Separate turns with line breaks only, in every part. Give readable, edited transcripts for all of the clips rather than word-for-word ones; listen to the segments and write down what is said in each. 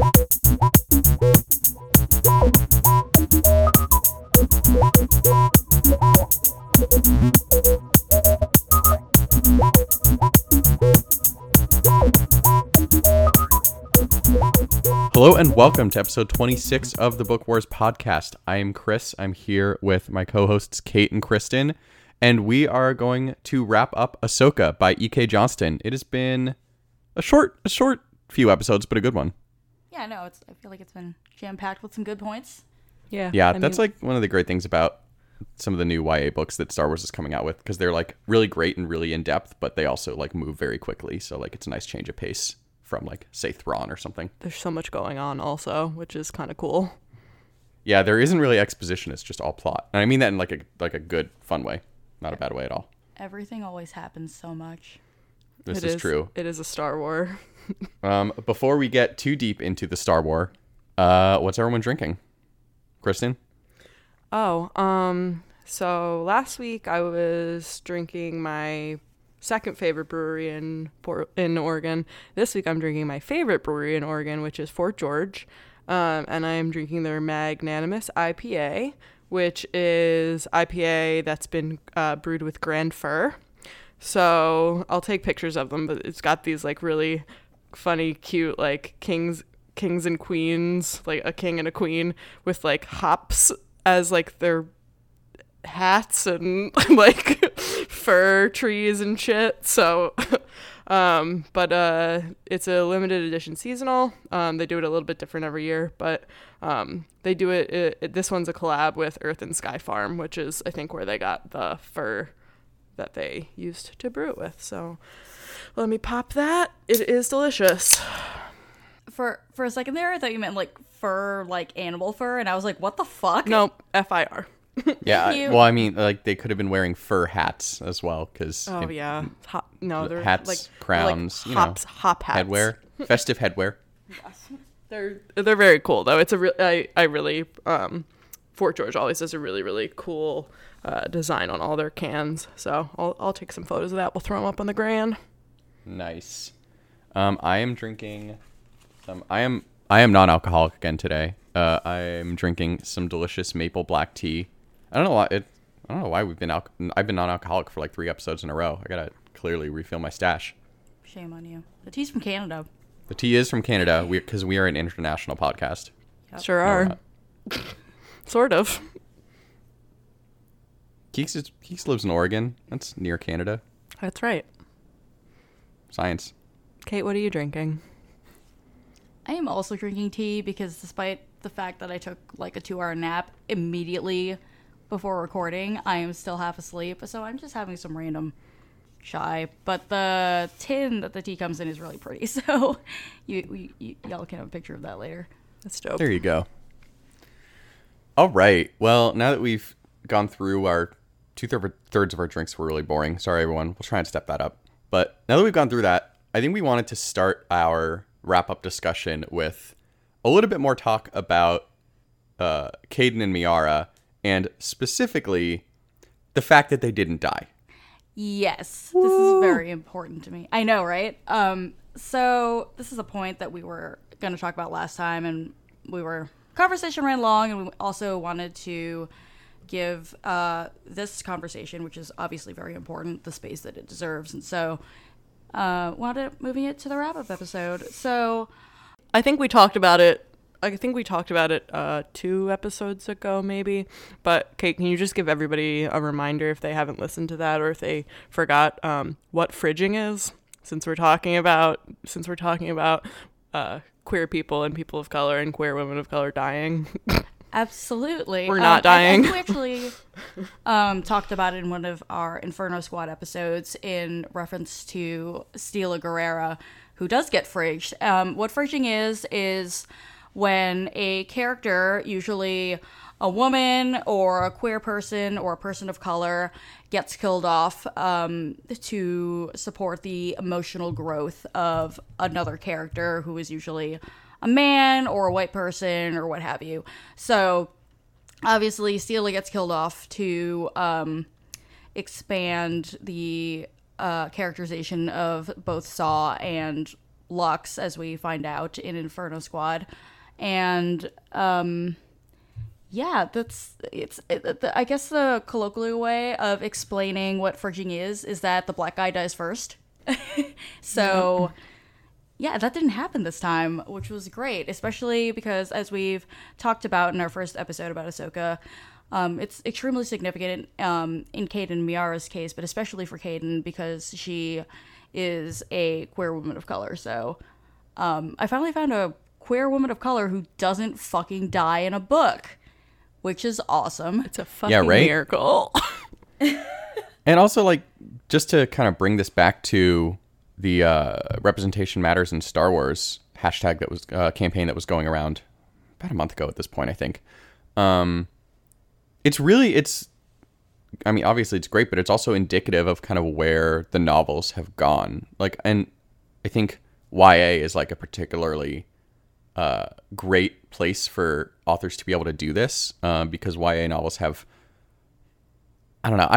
Hello and welcome to episode 26 of the Book Wars podcast. I am Chris. I'm here with my co-hosts Kate and Kristen, and we are going to wrap up Ahsoka by E.K. Johnston. It has been a short few episodes, but a good one.
Yeah, no, I feel like it's been jam-packed with some good points.
Yeah, that's like one of the great things about some of the new YA books that Star Wars is coming out with, because they're like really great and really in depth, but they also like move very quickly. So like it's a nice change of pace from like say Thrawn or something.
There's so much going on also, which is kind of cool.
Yeah, there isn't really exposition. It's just all plot. And I mean that in like a good, fun way. Not a bad way at all.
Everything always happens so much.
This is true.
It is a Star War.
Before we get too deep into the Star War, what's everyone drinking? Kristen?
So last week I was drinking my second favorite brewery in Oregon. This week I'm drinking my favorite brewery in Oregon, which is Fort George. And I am drinking their Magnanimous IPA, which is IPA that's been brewed with Grand Fir. So I'll take pictures of them, but it's got these like really funny, cute like kings and queens, like a king and a queen with like hops as like their hats and like fir trees and shit. So but it's a limited edition seasonal. They do it a little bit different every year, but they do it this one's a collab with Earth and Sky Farm, which is I think where they got the fir that they used to brew it with. So let me pop that. It is delicious.
For a second there, I thought you meant like fur, like animal fur, and I was like, what the fuck?
Nope, FIR.
Yeah, well, I mean, like they could have been wearing fur hats as well, because
yeah, they're
hats,
like
crowns,
like hops, hop hats,
headwear, festive headwear.
Yes. They're very cool though. It's I really Fort George always does a really really cool design on all their cans. So I'll take some photos of that. We'll throw them up on the Gran.
Nice. I am drinking some. I am non-alcoholic again today. I am drinking some delicious maple black tea. I don't know why I've been non-alcoholic for like 3 episodes in a row. I gotta clearly refill my stash.
Shame on you. The tea's from Canada.
The tea is from Canada, because we are an international podcast.
Yep. Sure are. Sort of.
Keeks lives in Oregon. That's near Canada.
That's right.
Science.
Kate, what are you drinking?
I am also drinking tea because despite the fact that I took like a 2-hour nap immediately before recording, I am still half asleep. So I'm just having some random chai. But the tin that the tea comes in is really pretty. So y'all can have a picture of that later.
That's dope.
There you go. All right. Well, now that we've gone through our 2/3 of our drinks were really boring. Sorry, everyone. We'll try and step that up. But now that we've gone through that, I think we wanted to start our wrap-up discussion with a little bit more talk about Caden and Miara, and specifically the fact that they didn't die.
Yes, this is very important to me. I know, right? So this is a point that we were going to talk about last time, and conversation ran long, and we also wanted to give this conversation, which is obviously very important, the space that it deserves, and so moving it to the wrap-up episode. So
I think we talked about it 2 episodes ago, maybe. But Kate, can you just give everybody a reminder if they haven't listened to that or if they forgot what fridging is? Since we're talking about queer people and people of color and queer women of color dying.
Absolutely.
We're not dying.
We actually talked about it in one of our Inferno Squad episodes in reference to Stila Guerrera, who does get fridged. What fridging is when a character, usually a woman or a queer person or a person of color, gets killed off to support the emotional growth of another character who is usually a man or a white person or what have you. So obviously Stila gets killed off to expand the characterization of both Saw and Lux, as we find out in Inferno Squad. And yeah, I guess the colloquial way of explaining what fridging is that the black guy dies first. So yeah, that didn't happen this time, which was great, especially because, as we've talked about in our first episode about Ahsoka, it's extremely significant in Kaden Miara's case, but especially for Kaden because she is a queer woman of color. So I finally found a queer woman of color who doesn't fucking die in a book, which is awesome.
It's a fucking miracle.
And also, like, just to kind of bring this back to the representation matters in Star Wars hashtag that was campaign that was going around about a month ago at this point, I think. It's I mean, obviously it's great, but it's also indicative of kind of where the novels have gone. Like, and I think YA is like a particularly great place for authors to be able to do this because YA novels have, I don't know,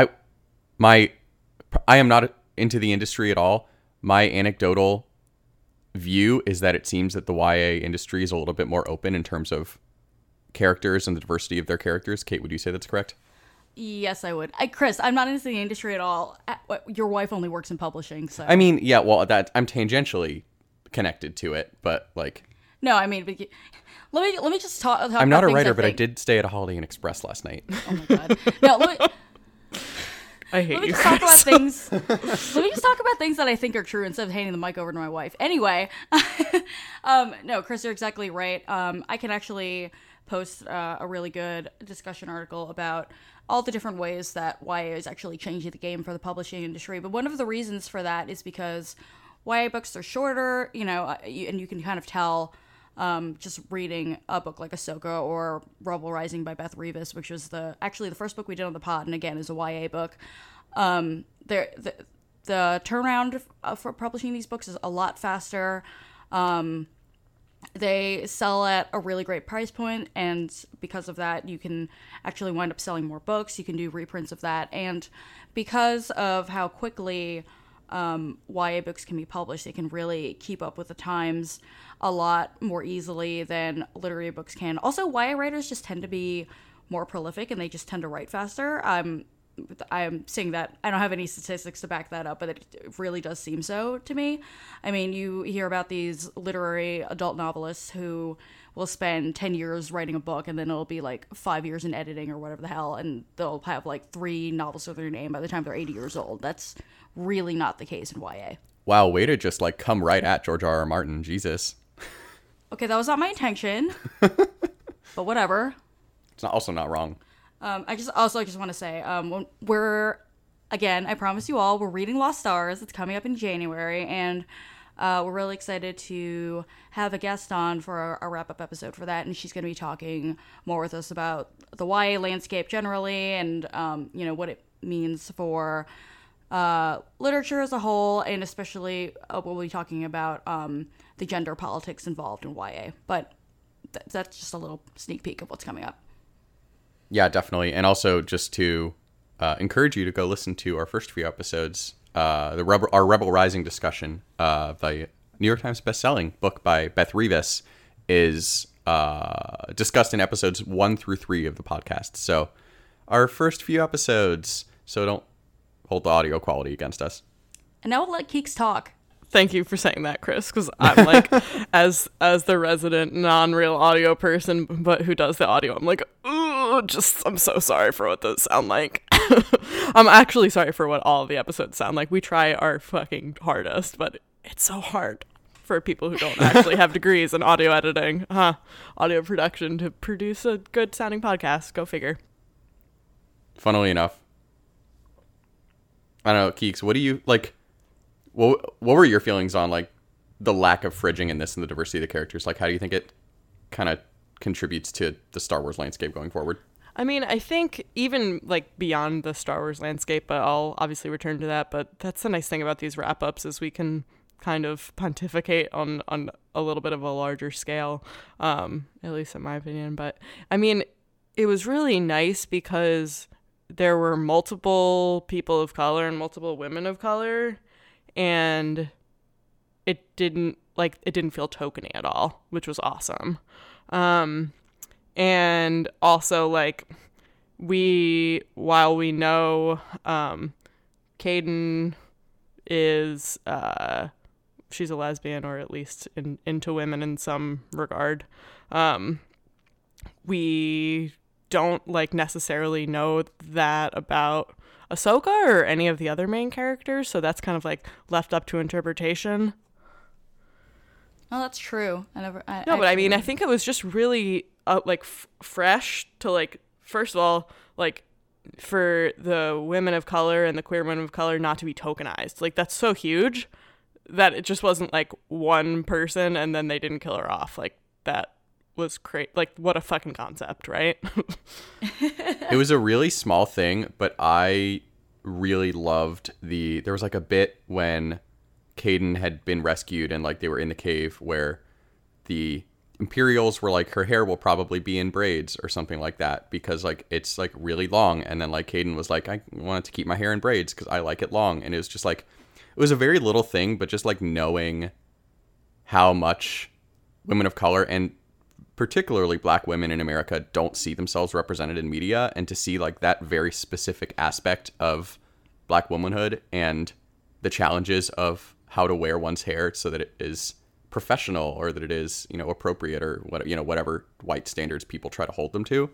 I am not into the industry at all. My anecdotal view is that it seems that the YA industry is a little bit more open in terms of characters and the diversity of their characters. Kate, would you say that's correct?
Yes, I would. Chris, I'm not into the industry at all. Your wife only works in publishing, so.
I mean, yeah, well, that I'm tangentially connected to it, but like.
No, I mean, let me just talk.
I'm not a writer, but I did stay at a Holiday Inn Express last night.
Oh my god. No, let me.
I hate you.
Let me just talk about things that I think are true instead of handing the mic over to my wife. Anyway, no, Chris, you're exactly right. I can actually post a really good discussion article about all the different ways that YA is actually changing the game for the publishing industry. But one of the reasons for that is because YA books are shorter, and you can kind of tell just reading a book like Ahsoka or Rebel Rising by Beth Revis, which was the first book we did on the pod, and again is a YA book. The turnaround for publishing these books is a lot faster. They sell at a really great price point, and because of that, you can actually wind up selling more books. You can do reprints of that, and because of how quickly YA books can be published, they can really keep up with the times a lot more easily than literary books can. Also, YA writers just tend to be more prolific, and they just tend to write faster. I'm saying that I don't have any statistics to back that up, but it really does seem so to me. I mean, you hear about these literary adult novelists who will spend 10 years writing a book, and then it'll be like 5 years in editing or whatever the hell, and they'll have like 3 novels with their name by the time they're 80 years old. That's really not the case in YA.
Wow, way to just like come right at George R.R. Martin. Jesus.
Okay, that was not my intention, but whatever.
It's also not wrong.
I just want to say, I promise you all, we're reading Lost Stars. It's coming up in January, and we're really excited to have a guest on for a wrap-up episode for that, and she's going to be talking more with us about the YA landscape generally, and what it means for literature as a whole, and especially we'll be talking about the gender politics involved in YA. But that's just a little sneak peek of what's coming up.
Yeah, definitely. And also just to encourage you to go listen to our first few episodes, our Rebel Rising discussion of the New York Times bestselling book by Beth Revis is discussed in episodes 1 through 3 of the podcast. So our first few episodes, so don't hold the audio quality against us.
And now we'll let Keeks talk.
Thank you for saying that, Chris, because I'm like, as the resident non-real audio person, but who does the audio, I'm like, ooh, I'm so sorry for what those sound like. I'm actually sorry for what all of the episodes sound like. We try our fucking hardest, but it's so hard for people who don't actually have degrees in audio editing, audio production to produce a good sounding podcast. Go figure.
Funnily enough, I don't know, Keeks, what do you like? What were your feelings on like the lack of fridging in this and the diversity of the characters? Like, how do you think it kind of contributes to the Star Wars landscape going forward?
I mean, I think even like beyond the Star Wars landscape, but I'll obviously return to that. But that's the nice thing about these wrap ups is we can kind of pontificate on a little bit of a larger scale, at least in my opinion. But I mean, it was really nice because there were multiple people of color and multiple women of color. And it didn't like it didn't feel tokeny at all, which was awesome. And also like while we know Caden is she's a lesbian, or at least into women in some regard, we don't like necessarily know that about Ahsoka or any of the other main characters, so that's kind of like left up to interpretation.
Oh, that's true.
I mean, I think it was just really like fresh to like, first of all, like for the women of color and the queer women of color not to be tokenized. Like that's so huge that it just wasn't like one person and then they didn't kill her off. Like that was crazy. Like what a fucking concept, right?
It was a really small thing, but I really loved there was like a bit when Caden had been rescued and like they were in the cave where the Imperials were like, her hair will probably be in braids or something like that because like it's like really long, and then like Caden was like, I wanted to keep my hair in braids because I like it long. And it was just like, it was a very little thing, but just like knowing how much women of color and particularly black women in America don't see themselves represented in media, and to see like that very specific aspect of black womanhood and the challenges of how to wear one's hair so that it is professional or that it is, you know, appropriate or what, you know, whatever white standards people try to hold them to.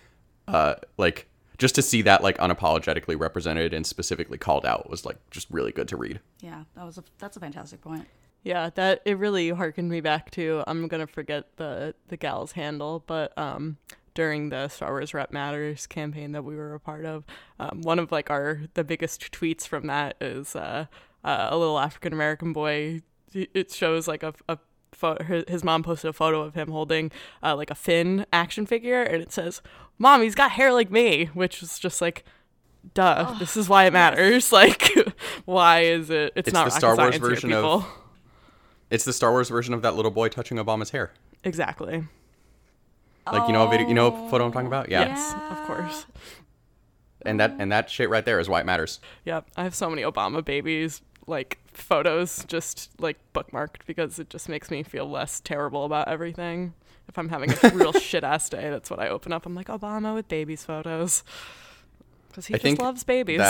Like just to see that like unapologetically represented and specifically called out was like just really good to read.
Yeah, that's a fantastic point.
Yeah, that it really harkened me back to, I'm gonna forget the gal's handle, but during the Star Wars Rep Matters campaign that we were a part of, one of like the biggest tweets from that is a little African American boy. It shows like a photo, his mom posted a photo of him holding like a Finn action figure, and it says, "Mom, he's got hair like me," which is just like, duh. Oh, this is why it matters. Like, why is it? It's not
the Star Wars
version
of. It's the Star Wars version of that little boy touching Obama's hair.
Exactly.
Like, you know a video, you know a photo I'm talking about? Yeah.
Yes, of course.
And that shit right there is why it matters.
Yep. I have so many Obama babies like photos just like bookmarked because it just makes me feel less terrible about everything. If I'm having a real shit ass day, that's what I open up. I'm like, Obama with babies photos, because he just loves babies.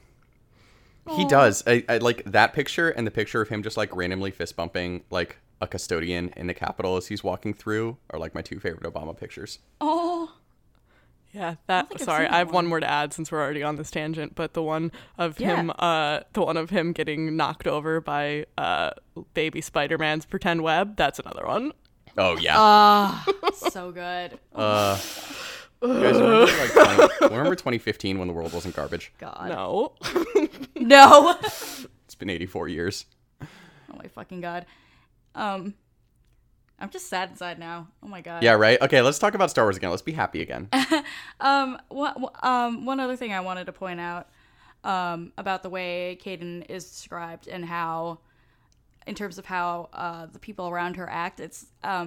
He does. I like that picture, and the picture of him just like randomly fist bumping like a custodian in the Capitol as he's walking through are like my two favorite Obama pictures.
Oh.
Yeah, sorry, I have one more to add since we're already on this tangent, but the one of him getting knocked over by baby Spider-Man's pretend web, that's another one.
Oh yeah.
So good.
You guys remember 2015 when the world wasn't garbage?
God.
No.
No.
It's been 84 years.
Oh my fucking God. I'm just sad inside now. Oh my God.
Yeah, right? Okay, let's talk about Star Wars again. Let's be happy again.
One other thing I wanted to point out about the way Caden is described and how, in terms of how the people around her act, it's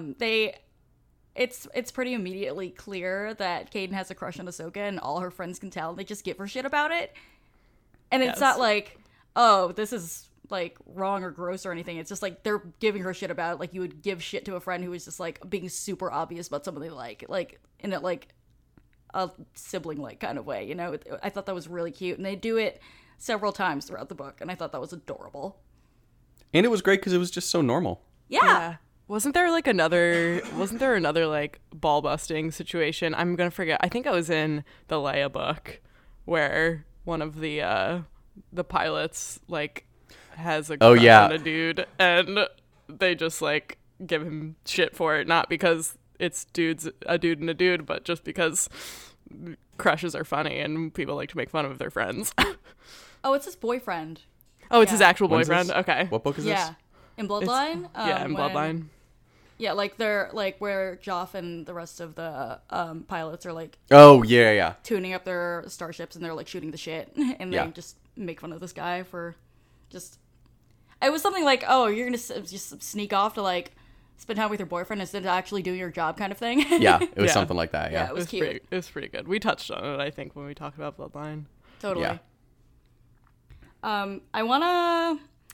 pretty immediately clear that Caden has a crush on Ahsoka, and all her friends can tell. They just give her shit about it. And it's not like, oh, this is like wrong or gross or anything. It's just like they're giving her shit about it, like you would give shit to a friend who is just like being super obvious about something like in a like a sibling like kind of way, you know. I thought that was really cute, and they do it several times throughout the book, and I thought that was adorable. And
it was great because it was just so normal.
Yeah.
Wasn't there another like ball busting situation? I'm gonna forget. I think I was in the Leia book where one of the pilots like has a crush on a dude, and they just like give him shit for it, not because it's a dude and a dude, but just because crushes are funny and people like to make fun of their friends.
Oh, it's his boyfriend.
Oh, it's his actual boyfriend. Okay.
What book is this?
Yeah, in Bloodline.
In Bloodline.
Yeah, like they're like where Joff and the rest of the pilots are like.
Oh yeah.
Tuning up their starships, and they're like shooting the shit, and they just make fun of this guy for just. It was something like, oh, you're gonna just sneak off to like spend time with your boyfriend instead of actually doing your job, kind of thing.
Yeah, it was something like that. Yeah,
it was cute.
It was pretty good. We touched on it, I think, when we talked about Bloodline.
Totally.
Yeah.
I wanna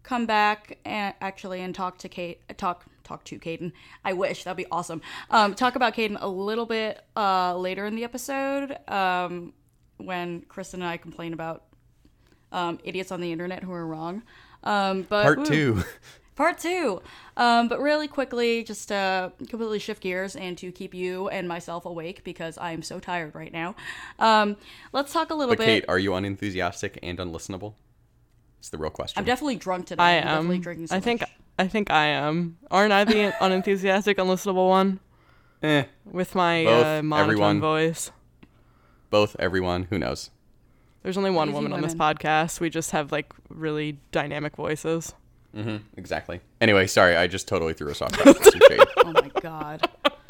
come back and talk to Caden. I wish that'd be awesome. Talk about Caden a little bit later in the episode when Kristen and I complain about idiots on the internet who are wrong. But
Part 2.
Part 2. But really quickly, just to completely shift gears and to keep you and myself awake because I am so tired right now. Let's talk a little
But
bit.
Kate, are you unenthusiastic and unlistenable? It's the real question.
I'm definitely drunk today.
I
I'm
am.
definitely drinking so much.
I think I am. Aren't I the unenthusiastic, unlistenable one? With my
Both,
monotone
everyone.
voice.
Both, everyone, who knows?
There's only one
Lazy
woman on this
women.
podcast. We just have like really dynamic voices.
Exactly. Anyway, sorry, I just totally threw us off track with some shade.
Oh my god.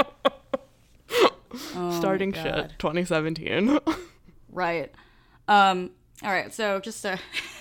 Oh
Starting
my
shit
God.
2017.
Right. All right. So just to,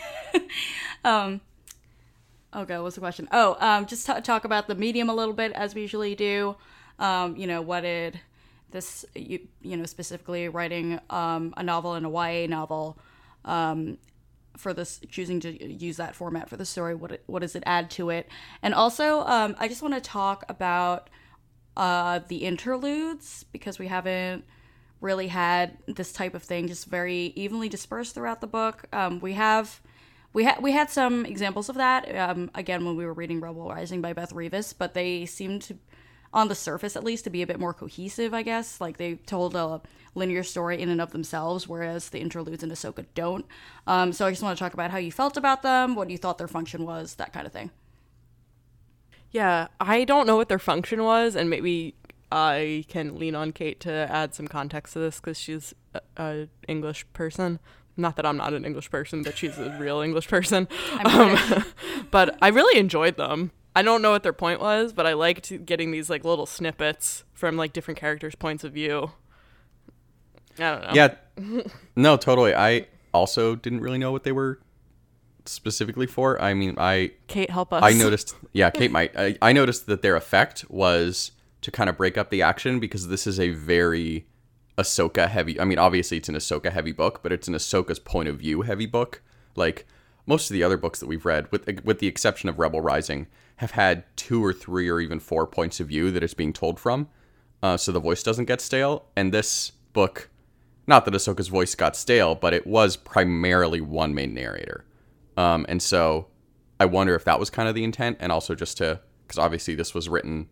okay, what's the question? Just talk about the medium a little bit as we usually do. What did this, specifically writing a novel and a YA novel, for this, choosing to use that format for the story, what does it add to it? And also, I just want to talk about the interludes because we haven't really had this type of thing just very evenly dispersed throughout the book. We had some examples of that again when we were reading Rebel Rising by Beth Revis, but they seemed to, on the surface at least, to be a bit more cohesive, I guess. Like they told a linear story in and of themselves, whereas the interludes in Ahsoka don't. So I just want to talk about how you felt about them, what you thought their function was, that kind of thing.
Yeah, I don't know what their function was, and maybe I can lean on Kate to add some context to this because she's a English person. Not that I'm not an English person, but she's a real English person. But I really enjoyed them. I don't know what their point was, but I liked getting these like little snippets from like different characters' points of view. I don't know.
Yeah. No, totally. I also didn't really know what they were specifically for. I mean,
Kate, help us.
I noticed, yeah, Kate might. I noticed that their effect was to kind of break up the action because this is a very Ahsoka heavy. I mean, obviously it's an Ahsoka heavy book, but it's an Ahsoka's point of view heavy book. Like most of the other books that we've read, with the exception of Rebel Rising, have had 2 or 3 or even 4 points of view that it's being told from, so the voice doesn't get stale. And this book, not that Ahsoka's voice got stale, but it was primarily one main narrator. And so I wonder if that was kind of the intent, and also just to, because obviously this was written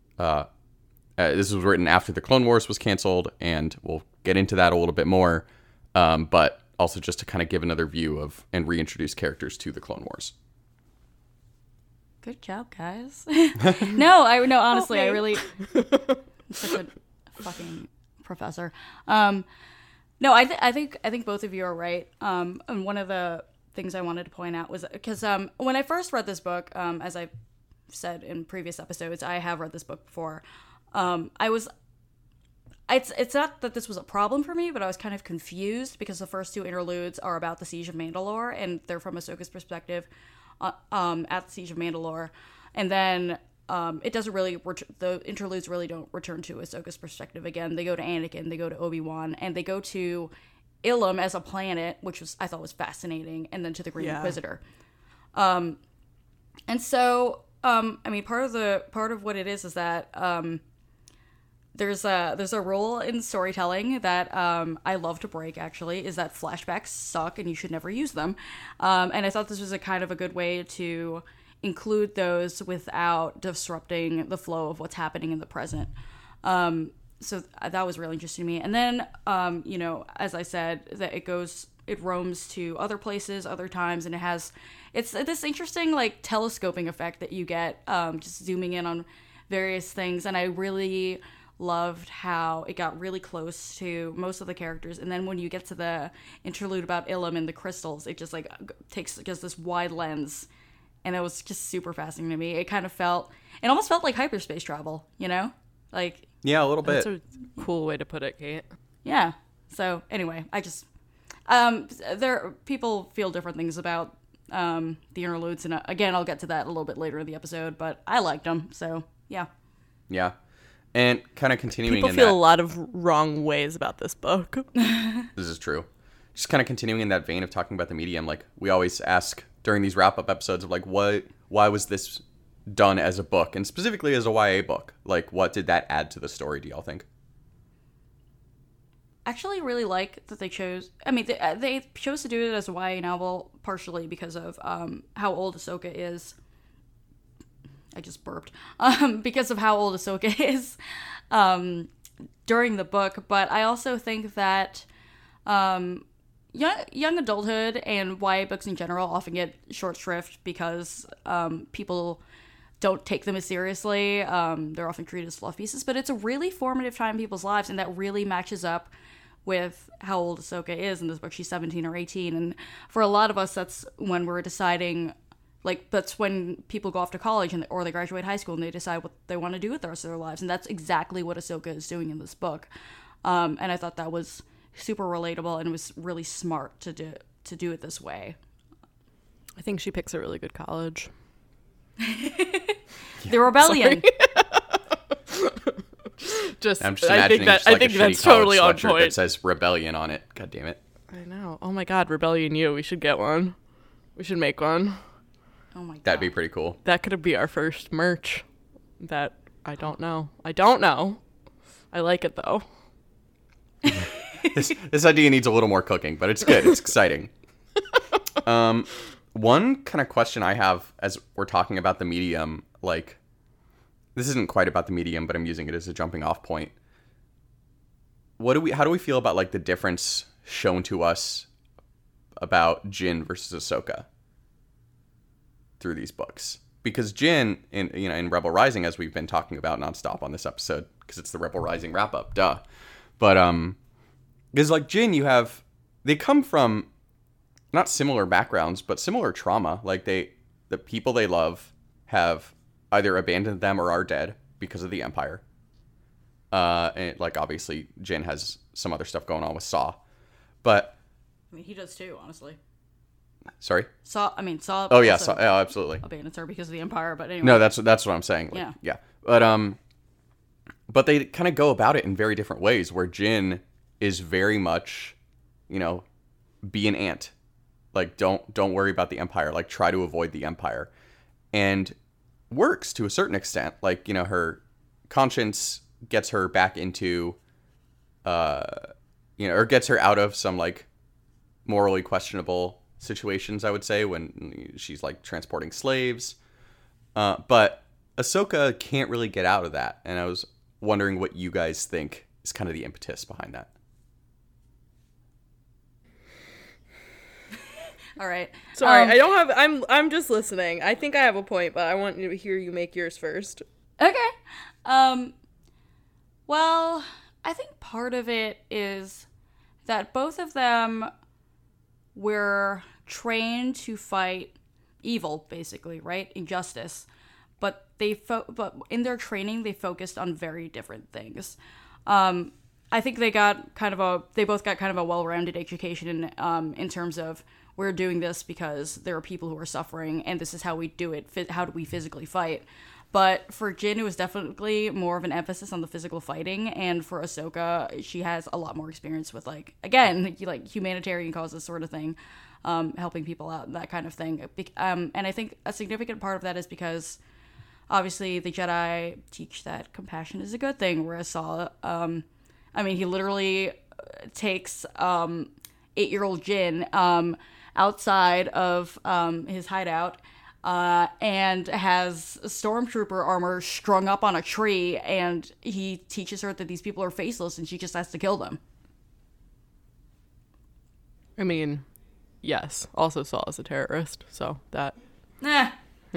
after the Clone Wars was canceled, and we'll get into that a little bit more, but also just to kind of give another view of and reintroduce characters to the Clone Wars.
Good job, guys. No, honestly, I really, I'm such a fucking professor. No, I think both of you are right. And one of the things I wanted to point out was because when I first read this book, as I've said in previous episodes, I have read this book before. It's not that this was a problem for me, but I was kind of confused because the first 2 interludes are about the Siege of Mandalore, and they're from Ahsoka's perspective at the Siege of Mandalore, and then it doesn't really the interludes really don't return to Ahsoka's perspective again. They go to Anakin, they go to Obi-Wan, and they go to Ilum as a planet, which I thought was fascinating, and then to the Green Inquisitor. And so I mean, part of what it is that there's a rule in storytelling that I love to break, actually, is that flashbacks suck and you should never use them. And I thought this was a kind of a good way to include those without disrupting the flow of what's happening in the present. So that was really interesting to me. And then, as I said, that it roams to other places, other times, and it's this interesting like telescoping effect that you get, just zooming in on various things. And I really loved how it got really close to most of the characters, and then when you get to the interlude about Ilum and the crystals, it just like takes just this wide lens, and it was just super fascinating to me. It almost felt like hyperspace travel, like,
Yeah, a little bit.
That's a cool way to put it, Kate.
yeah. So anyway, I just people feel different things about the interludes, and again, I'll get to that a little bit later in the episode, but I liked them, so yeah.
Yeah. And kind of continuing
People
in
feel
that,
a lot of wrong ways about this book.
this is true. Just kind of continuing in that vein of talking about the medium, like we always ask during these wrap-up episodes of like why was this done as a book, and specifically as a YA book? Like, what did that add to the story, do y'all think?
Actually really like that they chose. I mean, they chose to do it as a YA novel partially because of how old Ahsoka is. I just burped. Because of how old Ahsoka is during the book, but I also think that young adulthood and YA books in general often get short shrift because people don't take them as seriously. They're often treated as fluff pieces, but it's a really formative time in people's lives, and that really matches up with how old Ahsoka is in this book. She's 17 or 18, and for a lot of us, that's when we're deciding, like, that's when people go off to college or they graduate high school and they decide what they want to do with the rest of their lives, and that's exactly what Ahsoka is doing in this book. And I thought that was super relatable, and it was really smart to do it this way.
I think she picks a really good college.
The Rebellion.
I'm just imagining I think that's totally on point. That says Rebellion on it. God damn it.
I know. Oh my God, Rebellion U. We should get one. We should make one.
Oh my God.
That'd be pretty cool.
That could be our first merch. That I don't know. I like it though.
This idea needs a little more cooking, but it's good. It's exciting. One kind of question I have as we're talking about the medium, like, this isn't quite about the medium, but I'm using it as a jumping off point. How do we feel about, like, the difference shown to us about Jyn versus Ahsoka through these books? Because Jyn in Rebel Rising, as we've been talking about nonstop on this episode, because it's the Rebel Rising wrap up, duh. But because, like, Jyn, they come from not similar backgrounds, but similar trauma. Like, the people they love have either abandoned them or are dead because of the Empire. And, like, obviously, Jyn has some other stuff going on with Saw. But
I mean, he does too, honestly.
Sorry?
Saw.
Oh, yeah, Saw. Oh, absolutely.
Abandons her because of the Empire, but anyway.
No, that's what I'm saying. Like, yeah. But they kind of go about it in very different ways, where Jyn is very much, be an ant. Like, don't worry about the Empire. Like, try to avoid the Empire. And works to a certain extent. Like, her conscience gets her back into, or gets her out of some, like, morally questionable situations, I would say, when she's, like, transporting slaves. But Ahsoka can't really get out of that. And I was wondering what you guys think is kind of the impetus behind that.
All right.
Sorry, I'm just listening. I think I have a point, but I want to hear you make yours first.
Okay. Well, I think part of it is that both of them were trained to fight evil, basically, right? Injustice. But but in their training, they focused on very different things. I think they both got kind of a well-rounded education in terms of, we're doing this because there are people who are suffering, and this is how we do it. How do we physically fight? But for Jyn, it was definitely more of an emphasis on the physical fighting, and for Ahsoka, she has a lot more experience with, like, again, like humanitarian causes sort of thing, helping people out, that kind of thing. And I think a significant part of that is because, obviously, the Jedi teach that compassion is a good thing, whereas Saw, he literally takes 8-year-old Jyn outside of his hideout and has stormtrooper armor strung up on a tree, and he teaches her that these people are faceless and she just has to kill them.
I mean, yes. Also Saw as a terrorist, so that...
Yeah.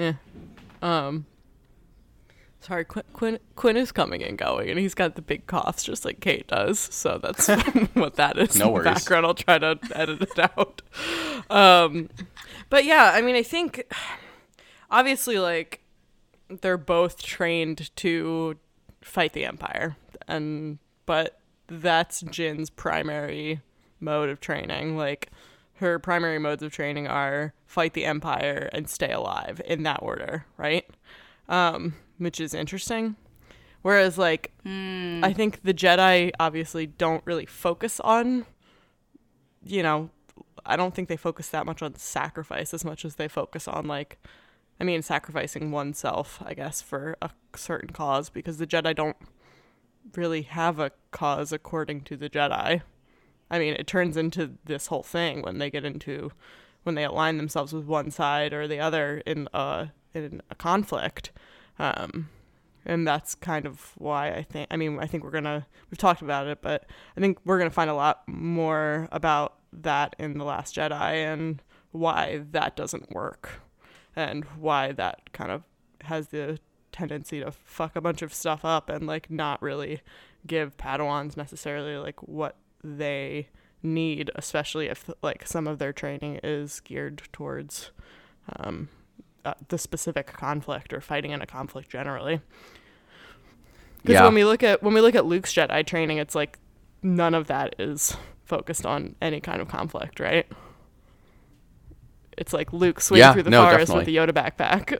Sorry, Quinn is coming and going, and he's got the big coughs just like Kate does, so that's what that is.
No
in
worries.
The background. I'll try to edit it out. But yeah, I mean, I think, obviously, like, they're both trained to fight the Empire, but that's Jyn's primary mode of training. Like, her primary modes of training are fight the Empire and stay alive, in that order, right? Which is interesting. Whereas, like, I think the Jedi obviously don't really focus on, I don't think they focus that much on sacrifice as much as they focus on like, I mean, sacrificing oneself, I guess, for a certain cause, because the Jedi don't really have a cause according to the Jedi. I mean, it turns into this whole thing when they align themselves with one side or the other in a conflict. And that's kind of why I think we've talked about it, but I think we're going to find a lot more about that in The Last Jedi and why that doesn't work and why that kind of has the tendency to fuck a bunch of stuff up and like not really give Padawans necessarily like what they need, especially if like some of their training is geared towards the specific conflict or fighting in a conflict generally. Because when we look at Luke's Jedi training, it's like none of that is focused on any kind of conflict, right? It's like Luke swinging through the forest with the Yoda backpack.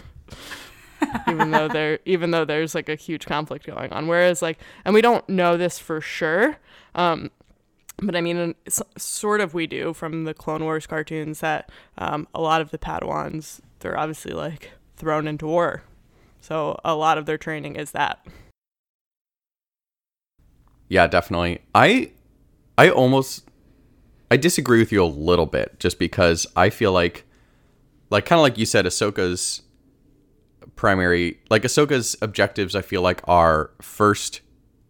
even though there's like a huge conflict going on, whereas like, and we don't know this for sure, but I mean, sort of we do from the Clone Wars cartoons that a lot of the Padawans, they're obviously like thrown into war, so a lot of their training is that.
Yeah, definitely. I disagree with you a little bit, just because I feel like kind of like you said, Ahsoka's objectives, I feel like, are first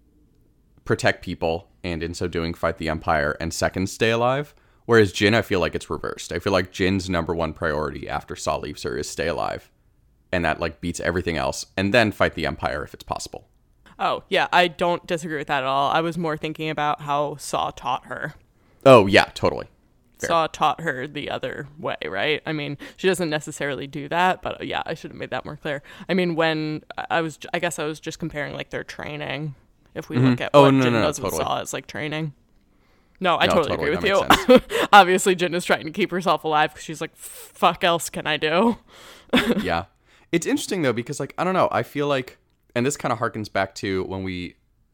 protect people, and in so doing fight the Empire, and second stay alive. Whereas Jyn, I feel like it's reversed. I feel like Jyn's number one priority after Saw leaves her is stay alive, and that like beats everything else, and then fight the Empire if it's possible.
Oh yeah, I don't disagree with that at all. I was more thinking about how Saw taught her.
Oh yeah, totally. Fair.
Saw taught her the other way, right? I mean, she doesn't necessarily do that, but yeah, I should have made that more clear. I mean, when I guess I was just comparing like their training. If we look at what Jyn does with Saw as like training. No, I totally agree with you. Obviously, Jyn is trying to keep herself alive because she's like, fuck else can I do?
Yeah. It's interesting though, because like, I don't know, I feel like, and this kind of harkens back to when we,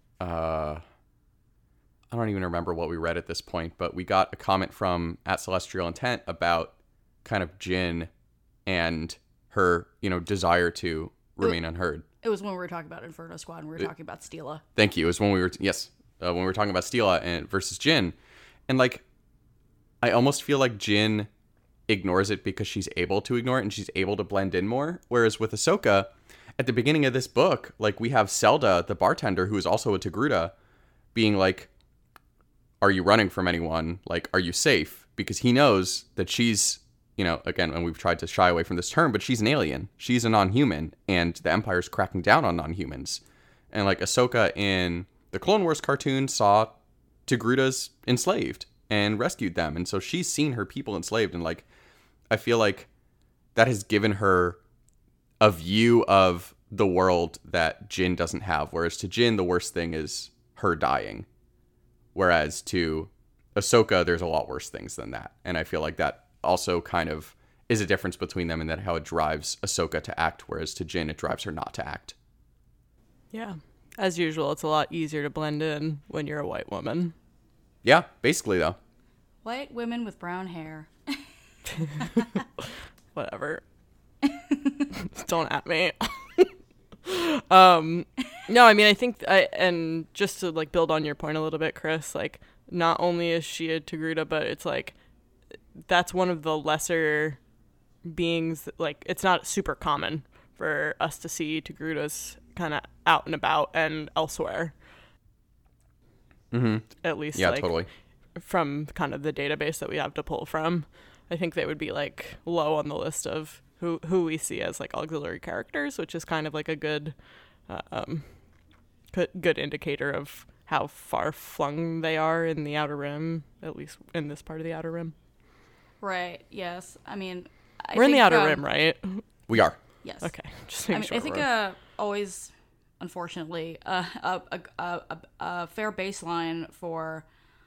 I don't even remember what we read at this point, but we got a comment from @CelestialIntent about kind of Jyn and her, desire to remain unheard.
It was when we were talking about Inferno Squad and we were talking about Steela.
Thank you. It was when we were, when we were talking about Steela and versus Jyn. And like, I almost feel like Jyn ignores it because she's able to ignore it and she's able to blend in more. Whereas with Ahsoka, at the beginning of this book, like we have Zelda, the bartender, who is also a Togruta, being like, are you running from anyone? Like, are you safe? Because he knows that she's, again, and we've tried to shy away from this term, but she's an alien. She's a non-human, and the Empire's cracking down on non-humans. And like Ahsoka in the Clone Wars cartoon saw Togrutas enslaved and rescued them. And so she's seen her people enslaved. And like, I feel like that has given her a view of the world that Jyn doesn't have. Whereas to Jyn, the worst thing is her dying. Whereas to Ahsoka, there's a lot worse things than that. And I feel like that also kind of is a difference between them in that how it drives Ahsoka to act, whereas to Jyn, it drives her not to act.
Yeah. As usual, it's a lot easier to blend in when you're a white woman.
Yeah, basically, though.
White women with brown hair.
Whatever. Don't at me. No, I mean, I think, and just to like build on your point a little bit, Chris, like not only is she a Togruta, but it's like that's one of the lesser beings. Like it's not super common for us to see Togrutas kind of out and about and elsewhere.
Mm-hmm.
At least,
yeah,
like,
totally.
From kind of the database that we have to pull from, I think they would be like low on the list of who we see as like auxiliary characters, which is kind of like a good indicator of how far flung they are in the Outer Rim, at least in this part of the Outer Rim.
Right. Yes. I mean,
we're in the Outer Rim, right?
We are.
Yes.
Okay. Just making sure.
I think always, unfortunately, a fair baseline for,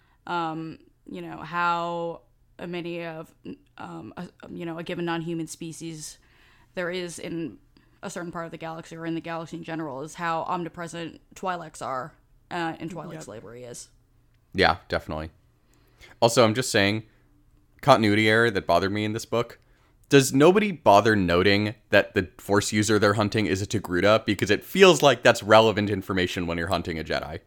how many of, a given non-human species there is in a certain part of the galaxy or in the galaxy in general is how omnipresent Twi'leks are and Twi'lek slavery is.
Yeah, definitely. Also, I'm just saying, continuity error that bothered me in this book. Does nobody bother noting that the Force user they're hunting is a Togruta? Because it feels like that's relevant information when you're hunting a Jedi.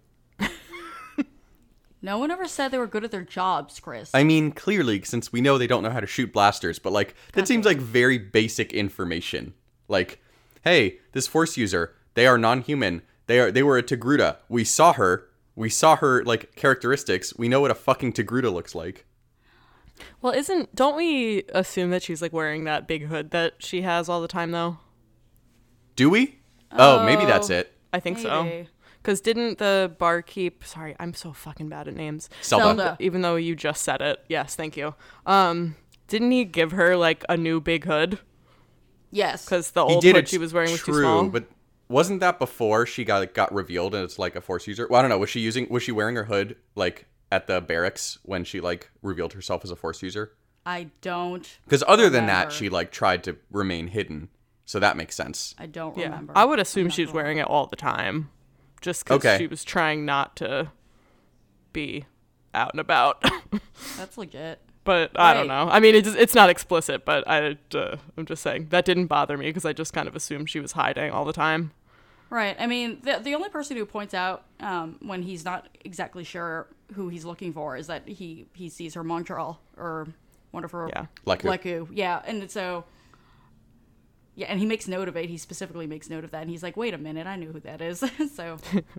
No one ever said they were good at their jobs, Chris.
I mean, clearly, since we know they don't know how to shoot blasters, but, like, that seems like very basic information. Like, hey, this Force user, they are non-human. They were a Togruta. We saw her, like, characteristics. We know what a fucking Togruta looks like.
Well, don't we assume that she's like wearing that big hood that she has all the time though?
Do we? Oh, maybe that's it.
I think so.
Maybe.
Because didn't the barkeep, sorry, I'm so fucking bad at names.
Selda.
Even though you just said it. Yes, thank you. Didn't he give her like a new big hood?
Yes.
Because the old hood she was wearing was too small.
But wasn't that before she got revealed and it's like a Force user? Well, I don't know. Was she wearing her hood like at the barracks when she like revealed herself as a Force user?
I don't.
Because other than that,
remember.
she like tried to remain hidden, so that makes sense.
I don't
Yeah,
remember.
I would assume
I'm not
she was
gonna
wearing
lie.
it all the time. Just because
Okay.
she was trying not to be out and about.
That's legit.
But I don't
Right.
know. I mean, it's not explicit, but I'm just saying that didn't bother me because I just kind of assumed she was hiding all the time.
Right. I mean, the only person who points out when he's not exactly sure who he's looking for is that he sees her Montreal or one of her
Yeah.
Leku.
Yeah, and so yeah, and he makes note of it. He specifically makes note of that, and he's like, "Wait a minute, I knew who that is." So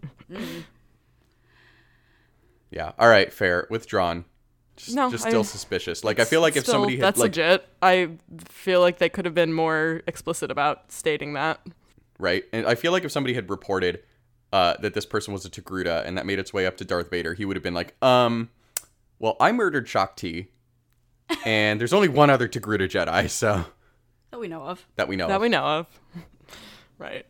Yeah. All right. Fair. Withdrawn.
No,
just
I-
still suspicious. Like I feel like if
Still,
somebody had
that's
like
legit. I feel like they could have been more explicit about stating that.
right, and I feel like if somebody had reported that this person was a Togruta and that made its way up to Darth Vader, he would have been like, well, I murdered Shakti, and there's only one other Togruta Jedi, so
that we know of.
that we know.
That
of.
we know of. Right.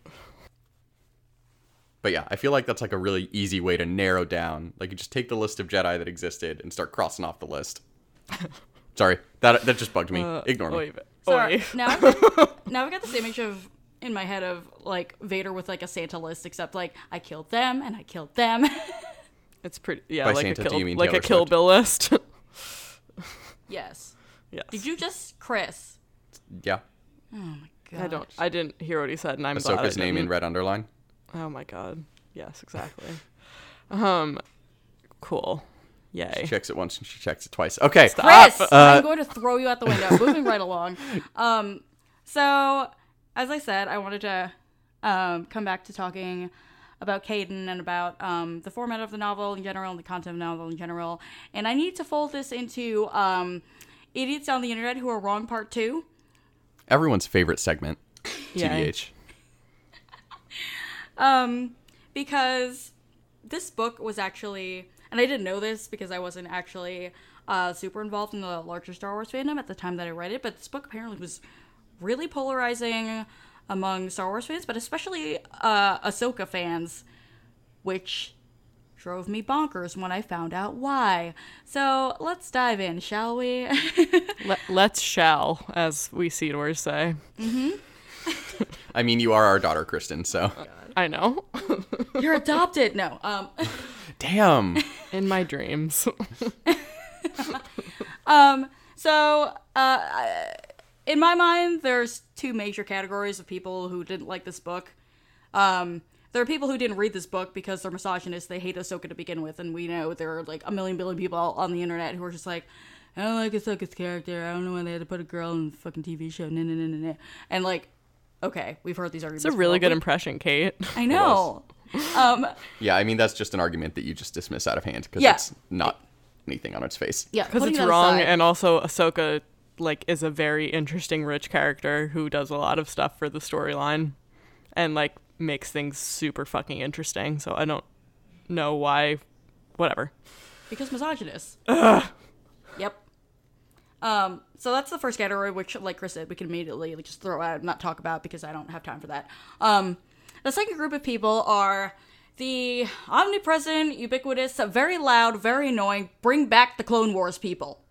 But yeah, I feel like that's like a really easy way to narrow down. Like you just take the list of Jedi that existed and start crossing off the list. Sorry, that just bugged me. Ignore me.
Oy.
Sorry.
Oy.
Now I've got this image in my head of like Vader with like a Santa list, except like I killed them and I killed them.
It's pretty, yeah,
By
like
Santa,
a
do
kill,
you mean
like a
Taylor
Kill
Swift?
Bill list.
Yes.
Yes.
Did you just, Chris?
Yeah,
God.
I didn't hear what he said, and I'm glad I
Ahsoka's name in
didn't.
red underline.
Oh my god. Yes, exactly. Cool. Yay.
She checks it once and she checks it twice. Okay.
Chris, I'm going to throw you out the window. Moving right along. So, as I said, I wanted to come back to talking about Caden and about the format of the novel in general and the content of the novel in general. And I need to fold this into Idiots on the Internet Who Are Wrong Part 2.
Everyone's favorite segment.
Yay.
TBH.
Because this book was actually, and I didn't know this because I wasn't actually super involved in the larger Star Wars fandom at the time that I read it, but this book apparently was really polarizing among Star Wars fans, but especially Ahsoka fans, which drove me bonkers when I found out why. So let's dive in, shall we?
Let's shall, as we Seedors say.
I mean, you are our daughter, Kristen, so.
I know.
You're adopted. No.
Damn.
In my dreams.
So, in my mind, there's two major categories of people who didn't like this book. There are people who didn't read this book because they're misogynists. They hate Ahsoka to begin with, and we know there are like a million billion people on the internet who are just like, I don't like Ahsoka's character. I don't know why they had to put a girl in the fucking TV show. Nah, nah, nah, nah, nah. And like, okay, we've heard these arguments.
It's a really
before.
good impression, Kate.
I know.
Yeah, I mean, that's just an argument that you just dismiss out of hand because
Yeah.
it's not anything on its face.
Yeah,
Because
putting
it's
that
wrong,
aside.
and also Ahsoka like is a very interesting, rich character who does a lot of stuff for the storyline, and like makes things super fucking interesting. So I don't know why. Whatever.
Because misogynist. Yep. So that's the first category, which, like Chris said, we can immediately just throw out and not talk about because I don't have time for that. The second group of people are the omnipresent, ubiquitous, very loud, very annoying, bring back the Clone Wars people.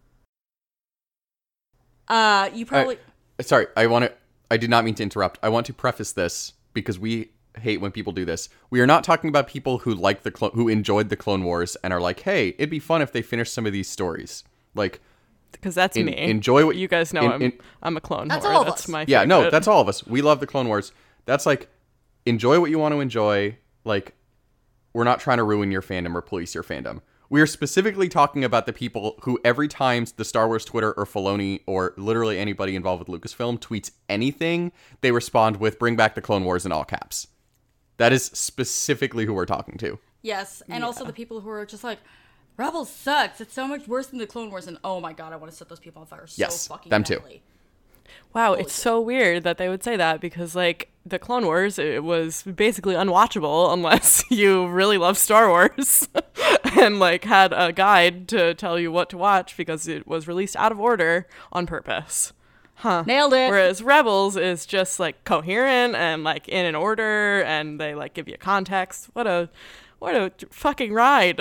You probably...
Sorry, I did not mean to interrupt. I want to preface this because we hate when people do this. We are not talking about people who like who enjoyed the Clone Wars and are like, hey, it'd be fun if they finished some of these stories. Like,
because that's me.
Enjoy what
you guys know. I'm a Clone
That's
whore.
all of
That's
us.
my
yeah,
favorite.
no, that's all of us. We love the Clone Wars. That's like, enjoy what you want to enjoy. Like, we're not trying to ruin your fandom or police your fandom. We are specifically talking about the people who every time the Star Wars Twitter or Filoni or literally anybody involved with Lucasfilm tweets anything, they respond with "Bring back the Clone Wars" in all caps. That is specifically who we're talking to.
Yes, and also the people who are just like, Rebels sucks. It's so much worse than the Clone Wars, and oh my god, I want to set those people on fire so
Yes,
fucking
them too.
badly.
Wow, it's so weird that they would say that because, like, the Clone Wars, it was basically unwatchable unless you really love Star Wars and, like, had a guide to tell you what to watch because it was released out of order on purpose. Huh.
Nailed it.
Whereas Rebels is just, like, coherent and, like, in an order and they, like, give you context. What a fucking ride.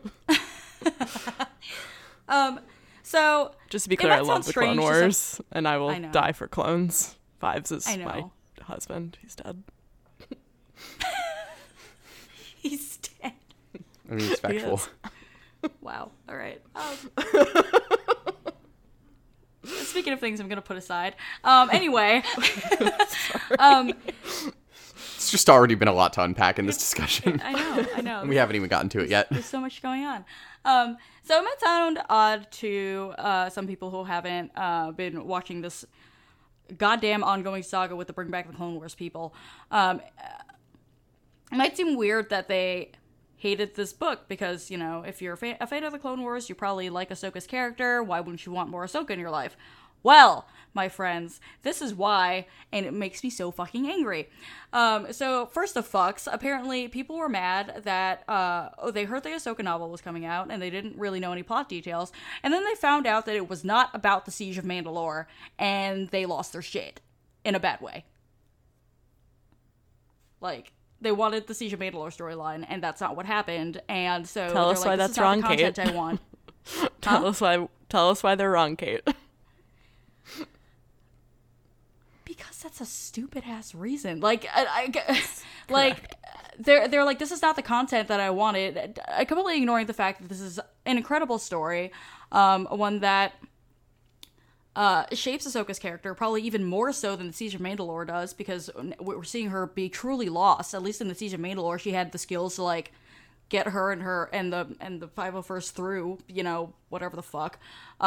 So
Just to be
it
clear,
might
I love
sound
the Clone
strange to some-
Wars, and I will
I know.
die for clones. Fives is
I know.
my husband. He's dead.
he's dead.
I mean, it's factual.
is.
Wow. All right. Speaking of things I'm gonna put aside. Anyway.
It's just already been a lot to unpack in this discussion.
I know.
And we haven't even gotten to it yet.
There's so much going on. So it might sound odd to some people who haven't been watching this goddamn ongoing saga with the Bring Back the Clone Wars people. It might seem weird that they hated this book because, you know, if you're a fan of the Clone Wars, you probably like Ahsoka's character. Why wouldn't you want more Ahsoka in your life? Well, my friends, this is why, and it makes me so fucking angry. So, first of fucks, apparently people were mad that they heard the Ahsoka novel was coming out, and they didn't really know any plot details, and then they found out that it was not about the Siege of Mandalore, and they lost their shit. In a bad way. Like, they wanted the Siege of Mandalore storyline, and that's not what happened, and so
Tell us
they're
why
like, this
that's
is not
wrong,
the content
Kate.
I want.
Tell us why they're wrong, Kate.
Because that's a stupid ass reason. Like, like they're like, this is not the content that I wanted. Completely ignoring the fact that this is an incredible story, one that shapes Ahsoka's character probably even more so than the Siege of Mandalore does, because we're seeing her be truly lost. At least in the Siege of Mandalore, she had the skills to like get her and the 501st through, you know, whatever the fuck.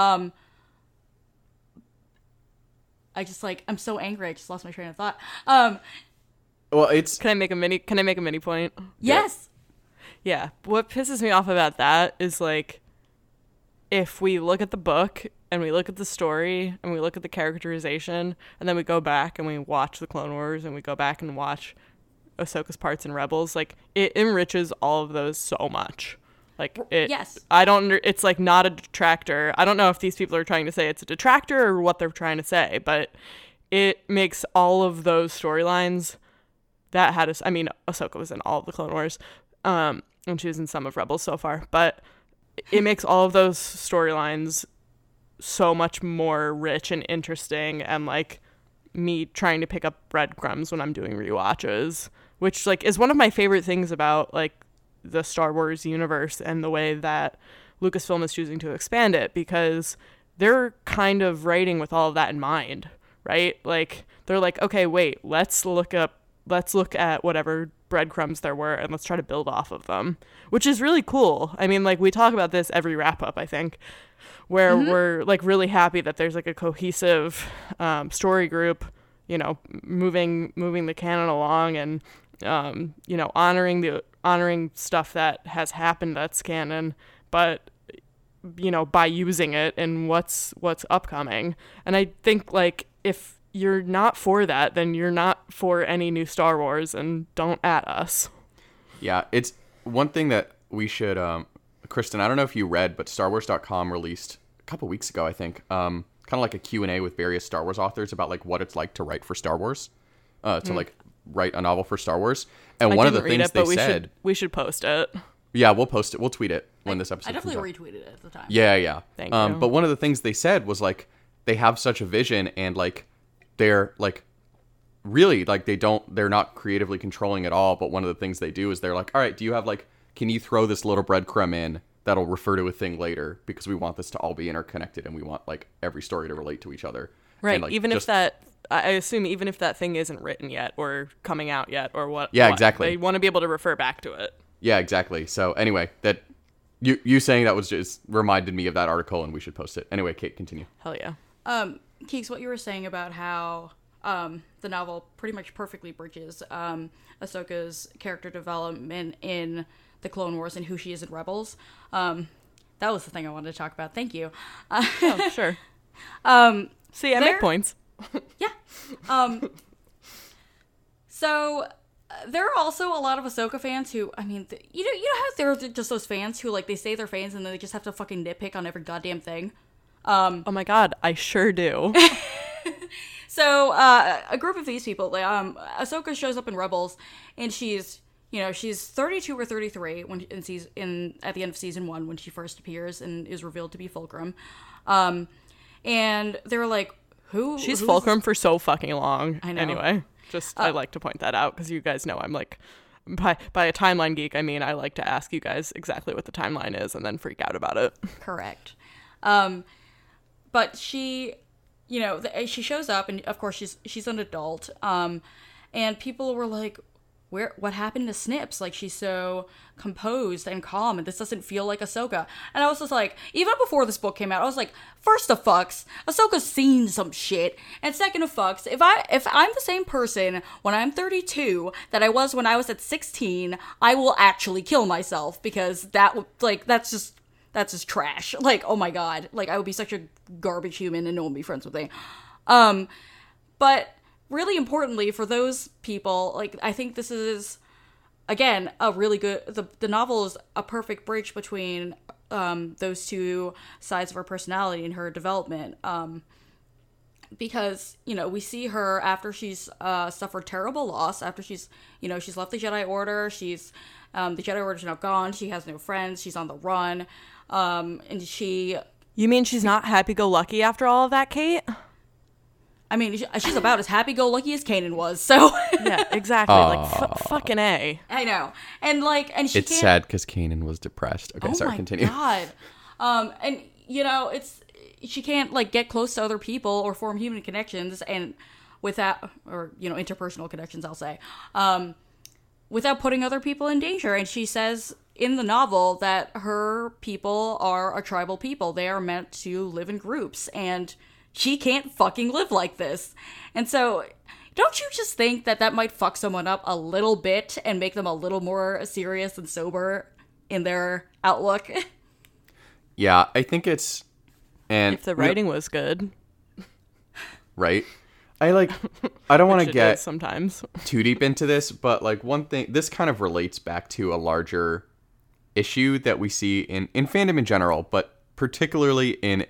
I just like, I'm so angry. I just lost my train of thought.
Well, it's
Can I make a mini point?
Yes.
Yeah. What pisses me off about that is, like, if we look at the book and we look at the story and we look at the characterization and then we go back and we watch the Clone Wars and we go back and watch Ahsoka's parts in Rebels, like, it enriches all of those so much. Like,
Yes.
it's like not a detractor. I don't know if these people are trying to say it's a detractor or what they're trying to say, but it makes all of those storylines that had us. I mean, Ahsoka was in all of the Clone Wars, and she was in some of Rebels so far, but it makes all of those storylines so much more rich and interesting, and like me trying to pick up breadcrumbs when I'm doing rewatches, which like is one of my favorite things about like the Star Wars universe and the way that Lucasfilm is choosing to expand it, because they're kind of writing with all of that in mind, right? Like, they're like, okay, wait, let's look at whatever breadcrumbs there were and let's try to build off of them, which is really cool. I mean, like, we talk about this every wrap up, I think, where we're like really happy that there's like a cohesive story group, you know, moving the canon along and you know, honoring stuff that has happened that's canon, but you know, by using it in what's upcoming. And I think, like, if you're not for that, then you're not for any new Star Wars, and don't at us.
Yeah, it's one thing that we should, Kristen, I don't know if you read, but StarWars.com released a couple weeks ago, I think, kind of like a Q&A with various Star Wars authors about like what it's like to write for Star Wars, to like write a novel for Star Wars. And one of the things they said,
we should post it.
yeah, we'll post it. We'll tweet it when this episode
I
comes
definitely
out.
retweeted it at the time.
Yeah.
Thank you.
But one of the things they said was like they have such a vision, and like they're like really like they're not creatively controlling at all. But one of the things they do is they're like, all right, do you have like, can you throw this little breadcrumb in that'll refer to a thing later because we want this to all be interconnected and we want like every story to relate to each other.
Right.
And, like,
even
just,
if that, I assume even if that thing isn't written yet or coming out yet or what.
Yeah, exactly.
They want to be able to refer back to it.
Yeah, exactly. So anyway, that you saying that was just reminded me of that article, and we should post it. Anyway, Kate, continue.
Hell yeah.
Keeks, what you were saying about how the novel pretty much perfectly bridges Ahsoka's character development in the Clone Wars and who she is in Rebels. That was the thing I wanted to talk about. Thank you.
Oh, sure. See, I make points.
Yeah. So there are also a lot of Ahsoka fans who, I mean, you know how there are just those fans who, like, they say they're fans and then they just have to fucking nitpick on every goddamn thing.
Oh my god, I sure do.
So a group of these people, Ahsoka shows up in Rebels, and she's 32 or 33 when at the end of season 1 when she first appears and is revealed to be Fulcrum, and they're like,
She's Fulcrum for so fucking long.
I know.
Anyway, just I like to point that out because you guys know I'm like, by a timeline geek, I mean I like to ask you guys exactly what the timeline is and then freak out about it.
Correct. But she, she shows up, and of course she's an adult. And people were like, what happened to Snips? Like, she's so composed and calm, and this doesn't feel like Ahsoka. And I was just like, even before this book came out, I was like, first of fucks, Ahsoka's seen some shit, and second of fucks, if I'm the same person when I'm 32 that I was when I was at 16, I will actually kill myself, because that's just trash. Like, oh my god, like, I would be such a garbage human and no one would be friends with me. But really importantly for those people, like, I think this is, again, a really good, the novel is a perfect bridge between those two sides of her personality and her development. Because, we see her after she's suffered terrible loss, after she's left the Jedi Order, the Jedi Order's now gone, she has no friends, she's on the run, and she...
You mean she's not happy-go-lucky after all of that, Kate?
I mean, she's about as happy-go-lucky as Kanan was, so...
Yeah, exactly. Like, fucking A.
I know. And, like, and she
It's sad because Kanan was depressed. Okay, sorry, continue.
Oh, my God. And, she can't, like, get close to other people or form human connections, and without... Or, interpersonal connections, I'll say. Without putting other people in danger. And she says in the novel that her people are a tribal people. They are meant to live in groups, and... she can't fucking live like this. And so, don't you just think that might fuck someone up a little bit and make them a little more serious and sober in their outlook?
Yeah, I think it's... And
if the writing was good.
Right? I don't want to get
sometimes
too deep into this, but, like, one thing... This kind of relates back to a larger issue that we see in fandom in general, but particularly in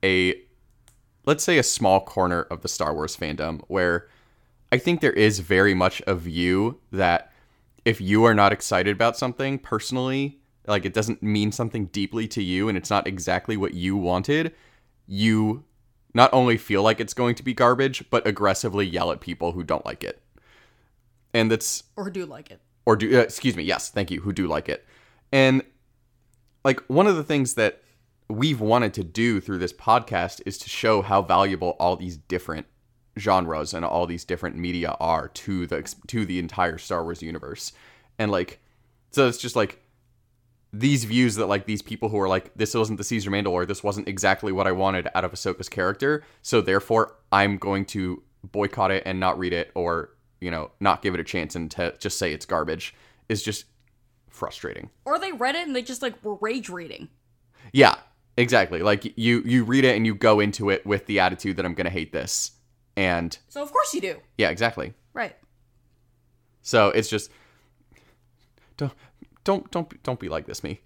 let's say a small corner of the Star Wars fandom, where I think there is very much a view that if you are not excited about something personally, like, it doesn't mean something deeply to you and it's not exactly what you wanted, you not only feel like it's going to be garbage, but aggressively yell at people who don't like it. And that's...
Or do like it.
Or do... excuse me, yes, thank you, who do like it. And, like, one of the things that we've wanted to do through this podcast is to show how valuable all these different genres and all these different media are to the entire Star Wars universe. And, like, so it's just like these views that, like, these people who are like, this wasn't the Caesar Mandalore, this wasn't exactly what I wanted out of Ahsoka's character, so therefore I'm going to boycott it and not read it, or, not give it a chance and just say it's garbage, is just frustrating.
Or they read it and they just, like, were rage reading.
Yeah. Exactly. Like, you read it and you go into it with the attitude that I'm going to hate this. And...
So, of course you do.
Yeah, exactly.
Right.
So, it's just... Don't be like this, me.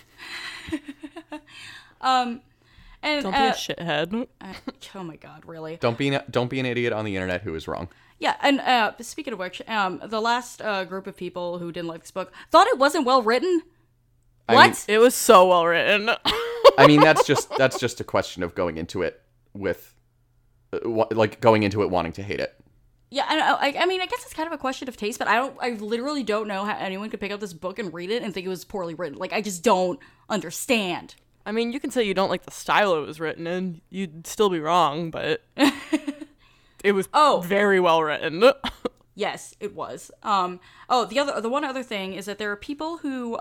And
don't be a shithead.
Oh my god, really?
Don't be an idiot on the internet who is wrong.
Yeah, and speaking of which, the last group of people who didn't like this book thought it wasn't well written. What?
I mean,
it was so well written.
I mean, that's just a question of going into it with, like, going into it wanting to hate it.
Yeah, I mean, I guess it's kind of a question of taste, but I literally don't know how anyone could pick up this book and read it and think it was poorly written. Like, I just don't understand.
I mean, you can say you don't like the style it was written in. You'd still be wrong, but it was very well written.
Yes, it was. The one other thing is that there are people who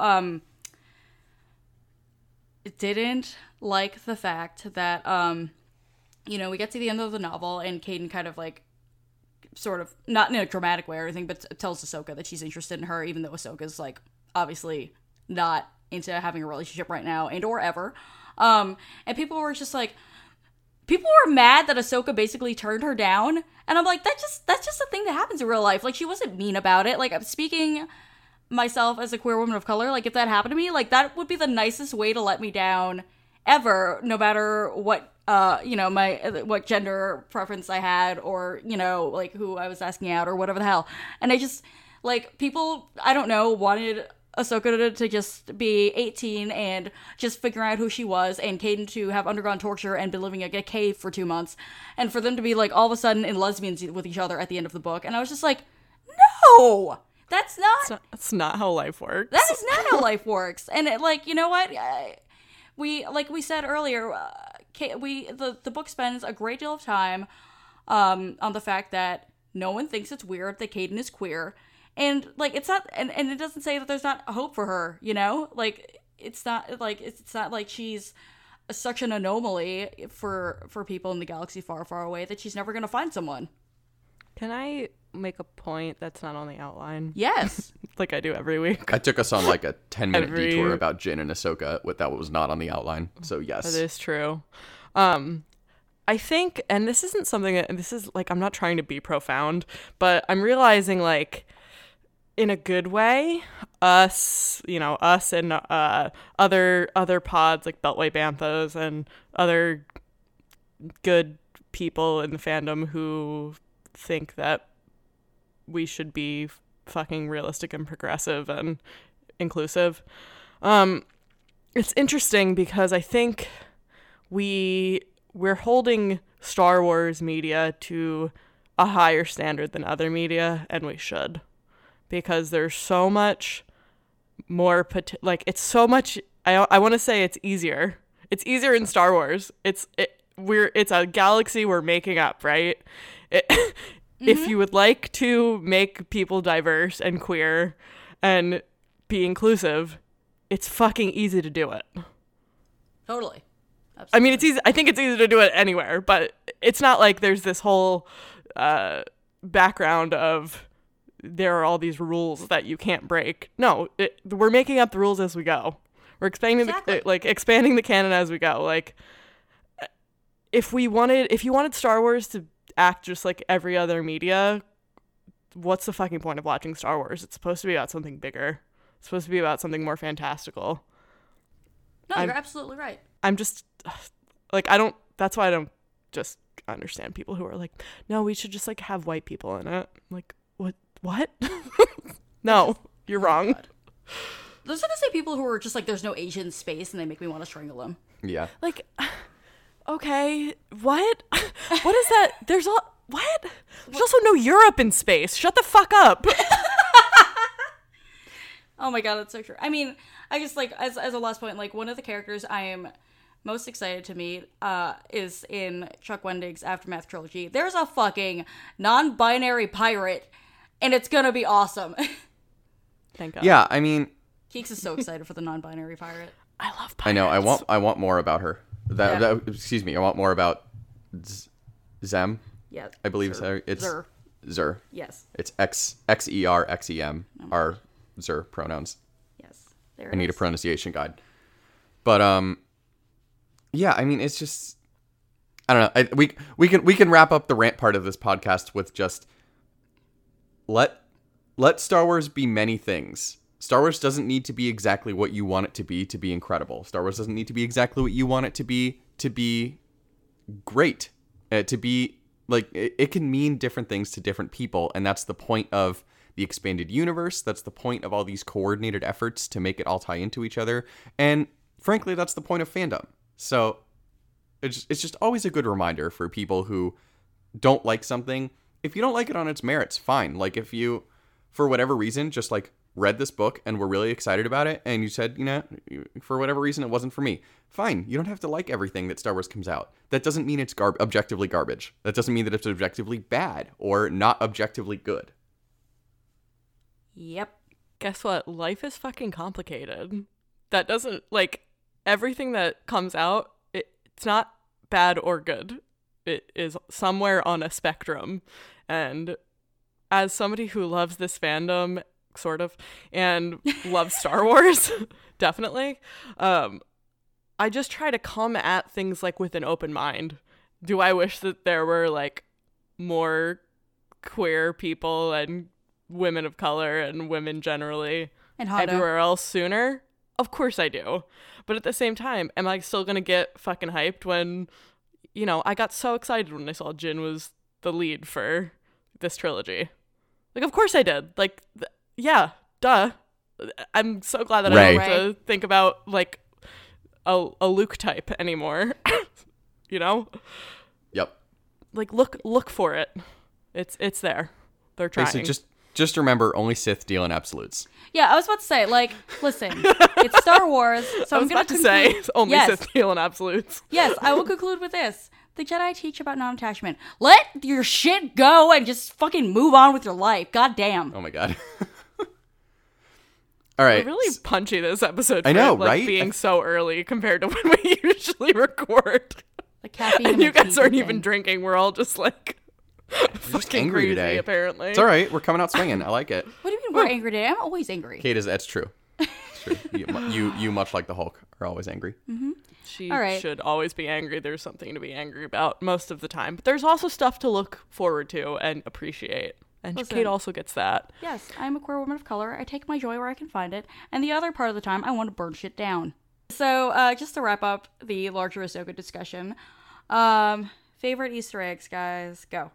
didn't like the fact that we get to the end of the novel and Caden kind of like sort of, not in a dramatic way or anything, but tells Ahsoka that she's interested in her, even though Ahsoka's like obviously not into having a relationship right now and or ever. And people were just like, people were mad that Ahsoka basically turned her down. And I'm like, that's just a thing that happens in real life. Like, she wasn't mean about it. Like, I'm speaking myself as a queer woman of color. Like, if that happened to me, like, that would be the nicest way to let me down ever, no matter what what gender preference I had, or like who I was asking out or whatever the hell. And I just, like, people, I don't know, wanted Ahsoka to just be 18 and just figure out who she was, and Caden to have undergone torture and been living in a cave for 2 months, and for them to be like all of a sudden in lesbians with each other at the end of the book. And I was just like, no, that's
not how life works.
That is not how life works. And like, you know what? Like we said earlier, the book spends a great deal of time on the fact that no one thinks it's weird that Caden is queer, and like it's not, and it doesn't say that there's not hope for her. Like it's not like she's such an anomaly for people in the galaxy far, far away that she's never gonna find someone.
Can I make a point that's not on the outline?
Yes.
Like I do every week.
I took us on like a 10-minute detour about Jin and Ahsoka that was not on the outline. So yes.
That is true. I think, and this isn't something that, this is like, I'm not trying to be profound, but I'm realizing, like, in a good way, us and other pods like Beltway Banthos and other good people in the fandom who think that we should be fucking realistic and progressive and inclusive. It's interesting because I think we're holding Star Wars media to a higher standard than other media, and we should, because there's so much more it's so much. I want to say it's easier. It's easier in Star Wars. It's a galaxy we're making up, right? If you would like to make people diverse and queer and be inclusive, it's fucking easy to do it.
Totally. Absolutely.
I mean, it's easy. I think it's easy to do it anywhere, but it's not like there's this whole background of there are all these rules that you can't break. No, we're making up the rules as we go. We're expanding expanding the canon as we go. Like, if you wanted Star Wars to act just like every other media, what's the fucking point of watching Star Wars? It's supposed to be about something bigger. It's supposed to be about something more fantastical.
No, you're absolutely right.
I'm just like, that's why I don't just understand people who are like, no, we should just like have white people in it. Like, what? No, you're wrong.
Those are the same people who are just like, there's no Asian space, and they make me want to strangle them.
Yeah.
Like, okay, what? What is that? There's also no Europe in space. Shut the fuck up.
Oh my god, that's so true. I mean, I just like, as a last point, like, one of the characters I am most excited to meet is in Chuck Wendig's Aftermath trilogy. There's a fucking non-binary pirate, and it's gonna be awesome.
Thank God.
Yeah, I mean,
Keeks is so excited for the non-binary pirate.
I love pirates.
I know. I want more about her. Excuse me. I want more about Zem.
Yeah,
I believe
Zur.
it's
Zur.
Zur.
Yes.
It's XERXEM are Zur pronouns.
Yes. There
I need a pronunciation guide. But yeah. I mean, it's just, I don't know. We can wrap up the rant part of this podcast with just let Star Wars be many things. Star Wars doesn't need to be exactly what you want it to be incredible. Star Wars doesn't need to be exactly what you want it to be great. To be, like, it can mean different things to different people, and that's the point of the expanded universe. That's the point of all these coordinated efforts to make it all tie into each other. And frankly, that's the point of fandom. So it's just always a good reminder for people who don't like something if you don't like it on its merits, fine. Like, if you, for whatever reason, just like read this book and were really excited about it, and you said, you know, for whatever reason it wasn't for me, fine. You don't have to like everything that Star Wars comes out. That doesn't mean it's objectively garbage. That doesn't mean that it's objectively bad or not objectively good.
Yep.
Guess what? Life is fucking complicated. That doesn't, like, everything that comes out, it's not bad or good. It is somewhere on a spectrum. And as somebody who loves this fandom, sort of, and loves Star Wars, definitely, I just try to come at things, like, with an open mind. Do I wish that there were, like, more queer people and women of color and women generally
And Hondo.
everywhere else sooner? Of course I do. But at the same time, am I still gonna get fucking hyped when, you know, I got so excited when I saw Jin was the lead for this trilogy. Like, of course I did. Like, yeah, duh. I'm so glad that I don't have to think about, like, a Luke type anymore. You know?
Yep.
Like, look for it. It's there. They're trying.
Basically, just remember, only Sith deal in absolutes.
Yeah, I was about to say, like, listen, it's Star Wars, so I'm going
to say only Sith deal in absolutes.
Yes, I will conclude with this. The Jedi teach about non-attachment. Let your shit go and just fucking move on with your life. God damn.
Oh my god. All right.
We're really punchy this episode.
I know,
like,
right?
Being so early compared to when we usually record.
The caffeine
And
in my
you guys
tea
aren't
kicks
even
in.
drinking. We're all just like fucking
angry
crazy,
today.
apparently.
It's all right. We're coming out swinging. I like it.
What do you mean we're angry today? I'm always angry.
Kate, that's true. It's true. You, much like the Hulk, are always angry.
She
All right.
should always be angry. There's something to be angry about most of the time. But there's also stuff to look forward to and appreciate. And
Listen.
Kate also gets that.
Yes, I'm a queer woman of color. I take my joy where I can find it. And the other part of the time, I want to burn shit down. So, just to wrap up the larger Ahsoka discussion, favorite Easter eggs, guys, go.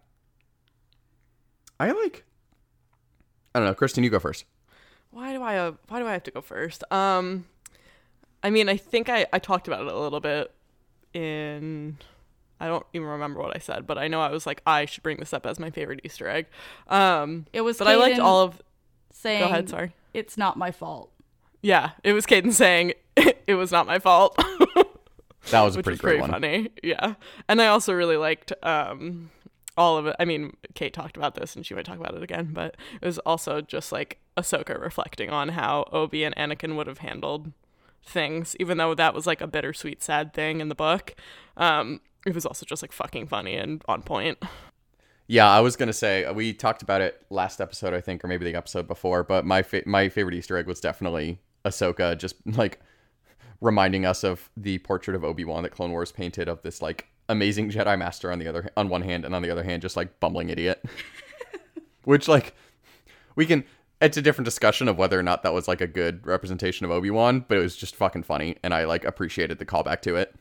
I don't know. Kristen, you go first.
Why do I have to go first? I mean, I think I talked about it a little bit in, I don't even remember what I said, but I know I was like, I should bring this up as my favorite Easter egg.
It was
but I liked
Kaden
all of,
saying,
go ahead, sorry.
It's not my fault.
Yeah, it was Caden saying, it was not my fault.
That was a
Which
pretty
was
great
pretty
one.
funny. Yeah. And I also really liked all of it. I mean, Kate talked about this and she might talk about it again, but it was also just like Ahsoka reflecting on how Obi and Anakin would have handled things, even though that was like a bittersweet, sad thing in the book. It was also just like fucking funny and on point.
Yeah, I was gonna say we talked about it last episode, I think, or maybe the episode before. But my favorite Easter egg was definitely Ahsoka, just like reminding us of the portrait of Obi-Wan that Clone Wars painted of this like amazing Jedi Master on one hand, and on the other hand, just like bumbling idiot. Which like it's a different discussion of whether or not that was like a good representation of Obi-Wan, but it was just fucking funny, and I like appreciated the callback to it.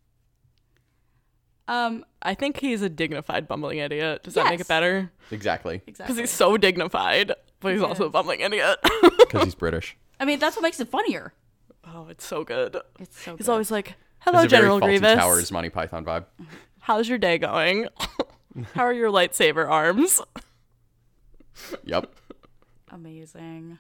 I think he's a dignified bumbling idiot. Does that make
Yes.
it better?
Exactly.
Because he's so dignified, but he's also a bumbling idiot.
Because he's British.
I mean, that's what makes it funnier.
Oh, it's so good.
It's so
He's
good.
always like,
There's
hello,
a very
General
Fawlty
Grievous.
Towers Monty Python vibe.
How's your day going? How are your lightsaber arms?
Yep.
Amazing.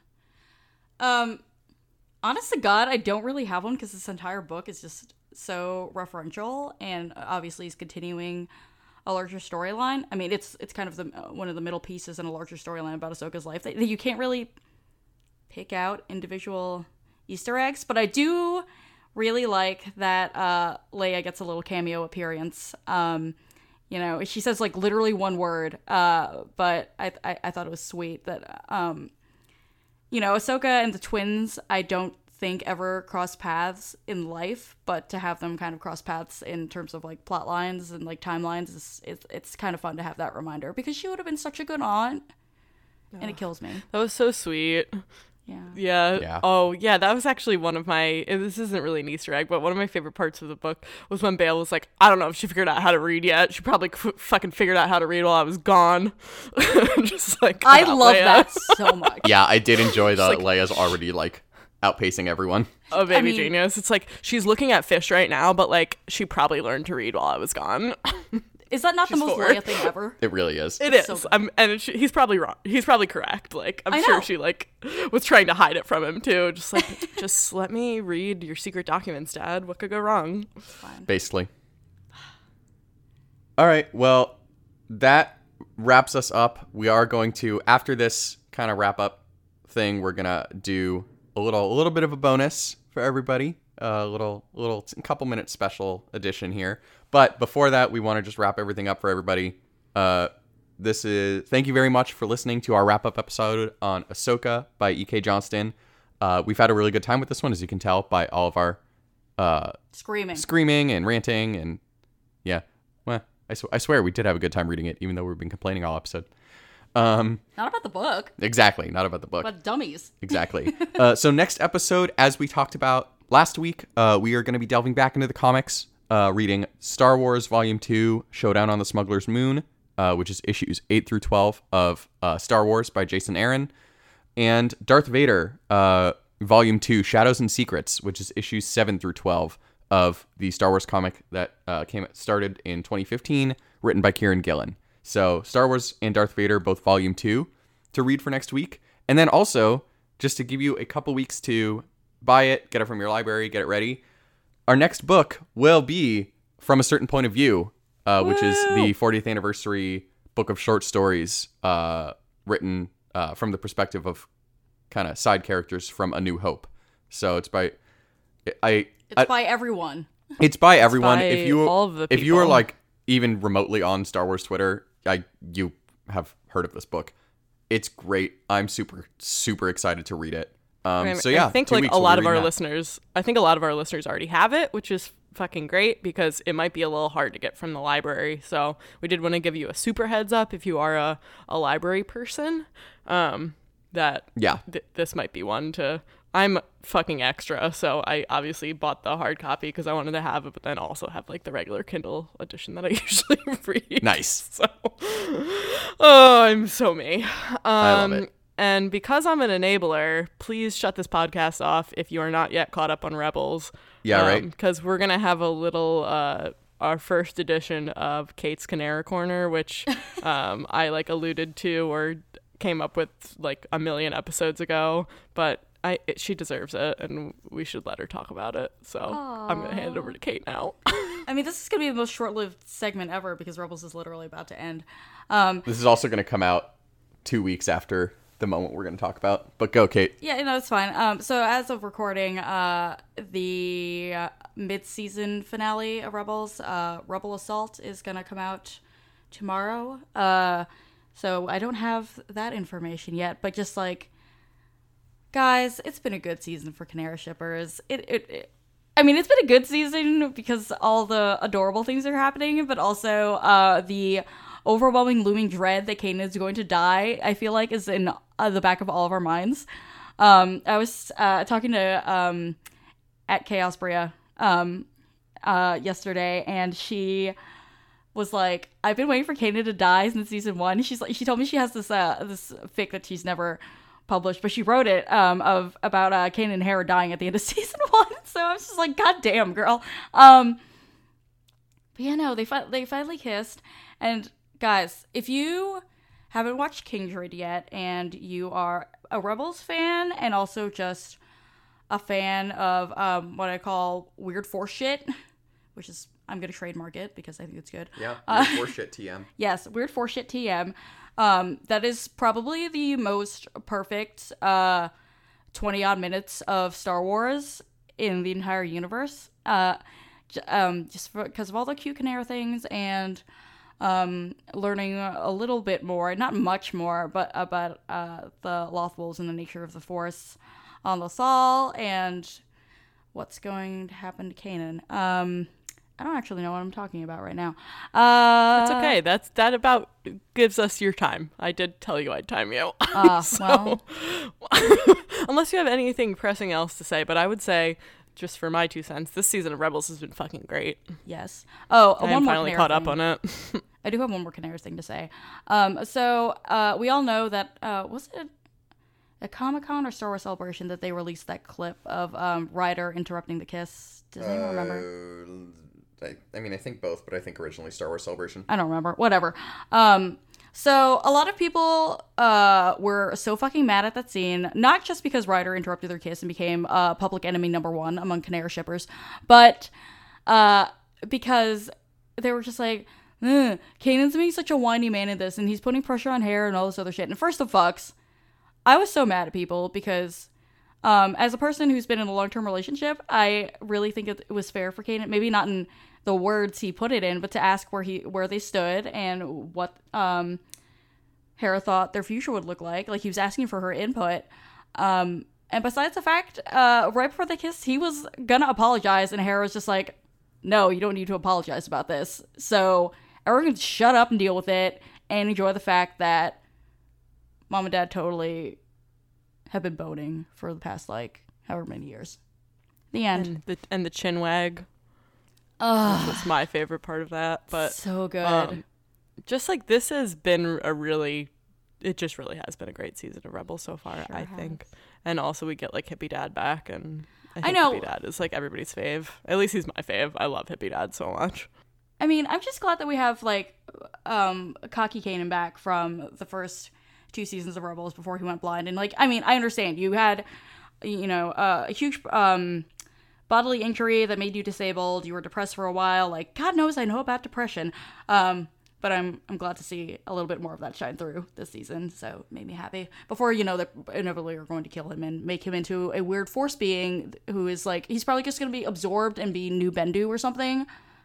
Honest to God, I don't really have one because this entire book is just so referential, and obviously he's continuing a larger storyline. I mean, it's kind of one of the middle pieces in a larger storyline about Ahsoka's life that you can't really pick out individual Easter eggs, but I do really like that Leia gets a little cameo appearance. You know, she says like literally one word, but I thought it was sweet that you know, Ahsoka and the twins, I don't think ever cross paths in life, but to have them kind of cross paths in terms of like plot lines and like timelines, it's kind of fun to have that reminder because she would have been such a good aunt, and it kills me.
That was so sweet.
Yeah.
Yeah. Oh, yeah. That was actually one of my. This isn't really an Easter egg, but one of my favorite parts of the book was when Bale was like, "I don't know if she figured out how to read yet. She probably fucking figured out how to read while I was gone." Just like
I
wow,
love
Leia.
that so much.
Yeah, I did enjoy the
like-
Leia's already like outpacing everyone.
Oh, baby
I mean-
genius. It's like she's looking at fish right now, but like she probably learned to read while I was gone.
Is that not the
She's
most
4.
Leia thing ever?
It really is.
It is.
So good.
He's probably wrong. He's probably correct. Like, I'm
I
sure
know.
she, like, was trying to hide it from him, too. Just like, just let me read your secret documents, Dad. What could go wrong?
Fine.
Basically. All right. Well, that wraps us up. We are going to, after this kind of wrap up thing, we're gonna do a little bit of a bonus for everybody. A little couple minute special edition here. But before that, we want to just wrap everything up for everybody. Thank you very much for listening to our wrap up episode on Ahsoka by E.K. Johnston. We've had a really good time with this one, as you can tell by all of our screaming and ranting, and yeah, well, I swear we did have a good time reading it, even though we've been complaining all episode.
Not about the book,
Exactly, not about the book.
but dummies.
Exactly. So next episode, as we talked about last week, we are going to be delving back into the comics, reading Star Wars Volume 2, Showdown on the Smuggler's Moon, which is issues 8 through 12 of Star Wars by Jason Aaron, and Darth Vader, Volume 2, Shadows and Secrets, which is issues 7 through 12 of the Star Wars comic that started in 2015, written by Kieran Gillen. So Star Wars and Darth Vader, both Volume 2, to read for next week. And then also, just to give you a couple weeks to buy it, get it from your library, get it ready, our next book will be From a Certain Point of View, which is the 40th anniversary book of short stories written from the perspective of kind of side characters from A New Hope. So it's by...
It's by everyone.
It's by everyone.
by all of the
if you are
people.
like even remotely on Star Wars Twitter, you have heard of this book. It's great. I'm super excited to read it. So yeah,
I think
2
like
weeks
a
we'll
lot
be
of our
reading that.
listeners, I think a lot of our listeners already have it, which is fucking great because it might be a little hard to get from the library. So we did want to give you a super heads up if you are a library person, that this might be one to. I'm fucking extra, so I obviously bought the hard copy because I wanted to have it, but then also have like the regular Kindle edition that I usually read.
Nice.
So, oh, I'm so me.
I love it.
And because I'm an enabler, please shut this podcast off if you are not yet caught up on Rebels.
Yeah, right.
Because we're going to have a little, our first edition of Kate's Canara Corner, which I like alluded to or came up with like a million episodes ago. But she deserves it, and we should let her talk about it. So I'm going to hand it over to Kate now.
I mean, this is going to be the most short-lived segment ever because Rebels is literally about to end.
This is also going to come out 2 weeks after the moment we're going to talk about. But go, Kate.
Yeah, no, it's fine. So as of recording, the mid-season finale of Rebels, Rebel Assault, is going to come out tomorrow. So I don't have that information yet, but just like, guys, it's been a good season for Canara shippers. I mean, it's been a good season because all the adorable things are happening, but also the overwhelming looming dread that Kanan is going to die, I feel like, is in the back of all of our minds. I was talking to at Chaos Bria yesterday, and she was like, I've been waiting for Kanan to die since season 1. She told me she has this fic that she's never published, but she wrote it about Kanan and Hera dying at the end of season 1. So I was just like, God damn, girl. But yeah, no, they finally kissed. And guys, if you haven't watched Kindred yet, and you are a Rebels fan, and also just a fan of what I call weird Force shit, which is, I'm gonna trademark it because I think it's good.
Yeah, weird Force shit TM.
Yes, weird Force shit TM. That is probably the most perfect 20-odd minutes of Star Wars in the entire universe. Just because of all the cute Canara things and learning a little bit more, not much more, but about the Lothwolves and the nature of the Force on Lothal and what's going to happen to Kanan. I don't actually know what I'm talking about right now.
That's okay. That about gives us your time. I did tell you I'd time you.
Well,
unless you have anything pressing else to say, but I would say, just for my 2 cents, this season of Rebels has been fucking great.
yes. Oh,
I
one
am
more
finally
Canara
caught up
thing.
on it.
I do have one more Canara thing to say. So we all know that was it a Comic-Con or Star Wars Celebration that they released that clip of Ryder interrupting the kiss? Does anyone remember?
I mean, I think both, but I think originally Star Wars Celebration.
I don't remember. Whatever. So a lot of people were so fucking mad at that scene, not just because Ryder interrupted their kiss and became public enemy number one among Canary shippers, but because they were just like, Kanan's being such a whiny man in this, and he's putting pressure on Hera and all this other shit. And first of fucks, I was so mad at people because as a person who's been in a long-term relationship, I really think it was fair for Kanan, maybe not in the words he put it in, but to ask where they stood and what Hera thought their future would look like. Like, he was asking for her input. And besides the fact, right before they kissed, he was gonna apologize, and Hera was just like, no, you don't need to apologize about this. So everyone can shut up and deal with it and enjoy the fact that Mom and Dad totally have been boning for the past, like, however many years. The end.
And the chin wag. Which was my favorite part of that. But
so good.
Just like, this has been it just really has been a great season of Rebels so far,
Sure
I
has.
think. And also we get like Hippie Dad back, and I
I
think
know.
Hippie Dad is like everybody's fave. At least he's my fave. I love Hippie Dad so much.
I mean, I'm just glad that we have, like, cocky Kanan back from the first 2 seasons of Rebels before he went blind. And, like, I mean, I understand. You had, a huge bodily injury that made you disabled. You were depressed for a while. Like, God knows I know about depression. But I'm glad to see a little bit more of that shine through this season. So it made me happy. Before, that inevitably are going to kill him and make him into a weird force being who is, like, he's probably just going to be absorbed and be New Bendu or something.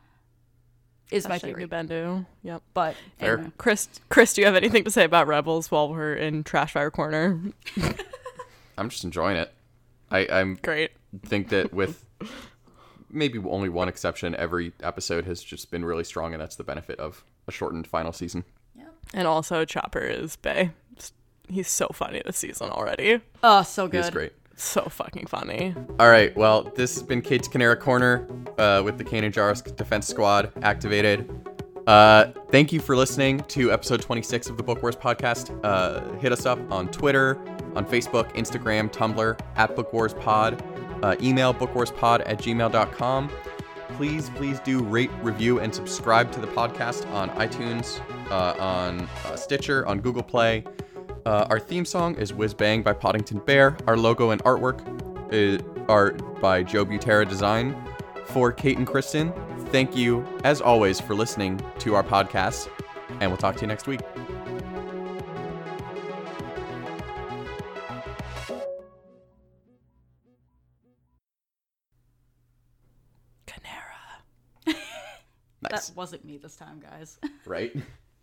Is my theory.
New Bendu. Yep.
But
Fair.
anyway.
Chris, do you have anything to say about Rebels while we're in Trashfire Corner?
I'm just enjoying it. I'm
Great.
think that with maybe only one exception, every episode has just been really strong, and that's the benefit of a shortened final season.
And also Chopper is bae. He's so funny this season already.
Oh, so
It
good.
is great.
So fucking funny.
All right, well, this has been Kate's Canara Corner with the Kanan Jarrus Defense Squad activated. Thank you for listening to episode 26 of the Book Wars podcast. Hit us up on Twitter, on Facebook, Instagram, Tumblr, at Book Wars Pod. Email bookwarspod@gmail.com. Please do rate, review, and subscribe to the podcast on iTunes, on Stitcher, on Google Play. Our theme song is Whiz Bang by Poddington Bear. Our logo and artwork are by Joe Butera Design. For Kate and Kristen, thank you, as always, for listening to our podcast, and we'll talk to you next week.
Canara.
Nice.
That wasn't me this time, guys.
Right?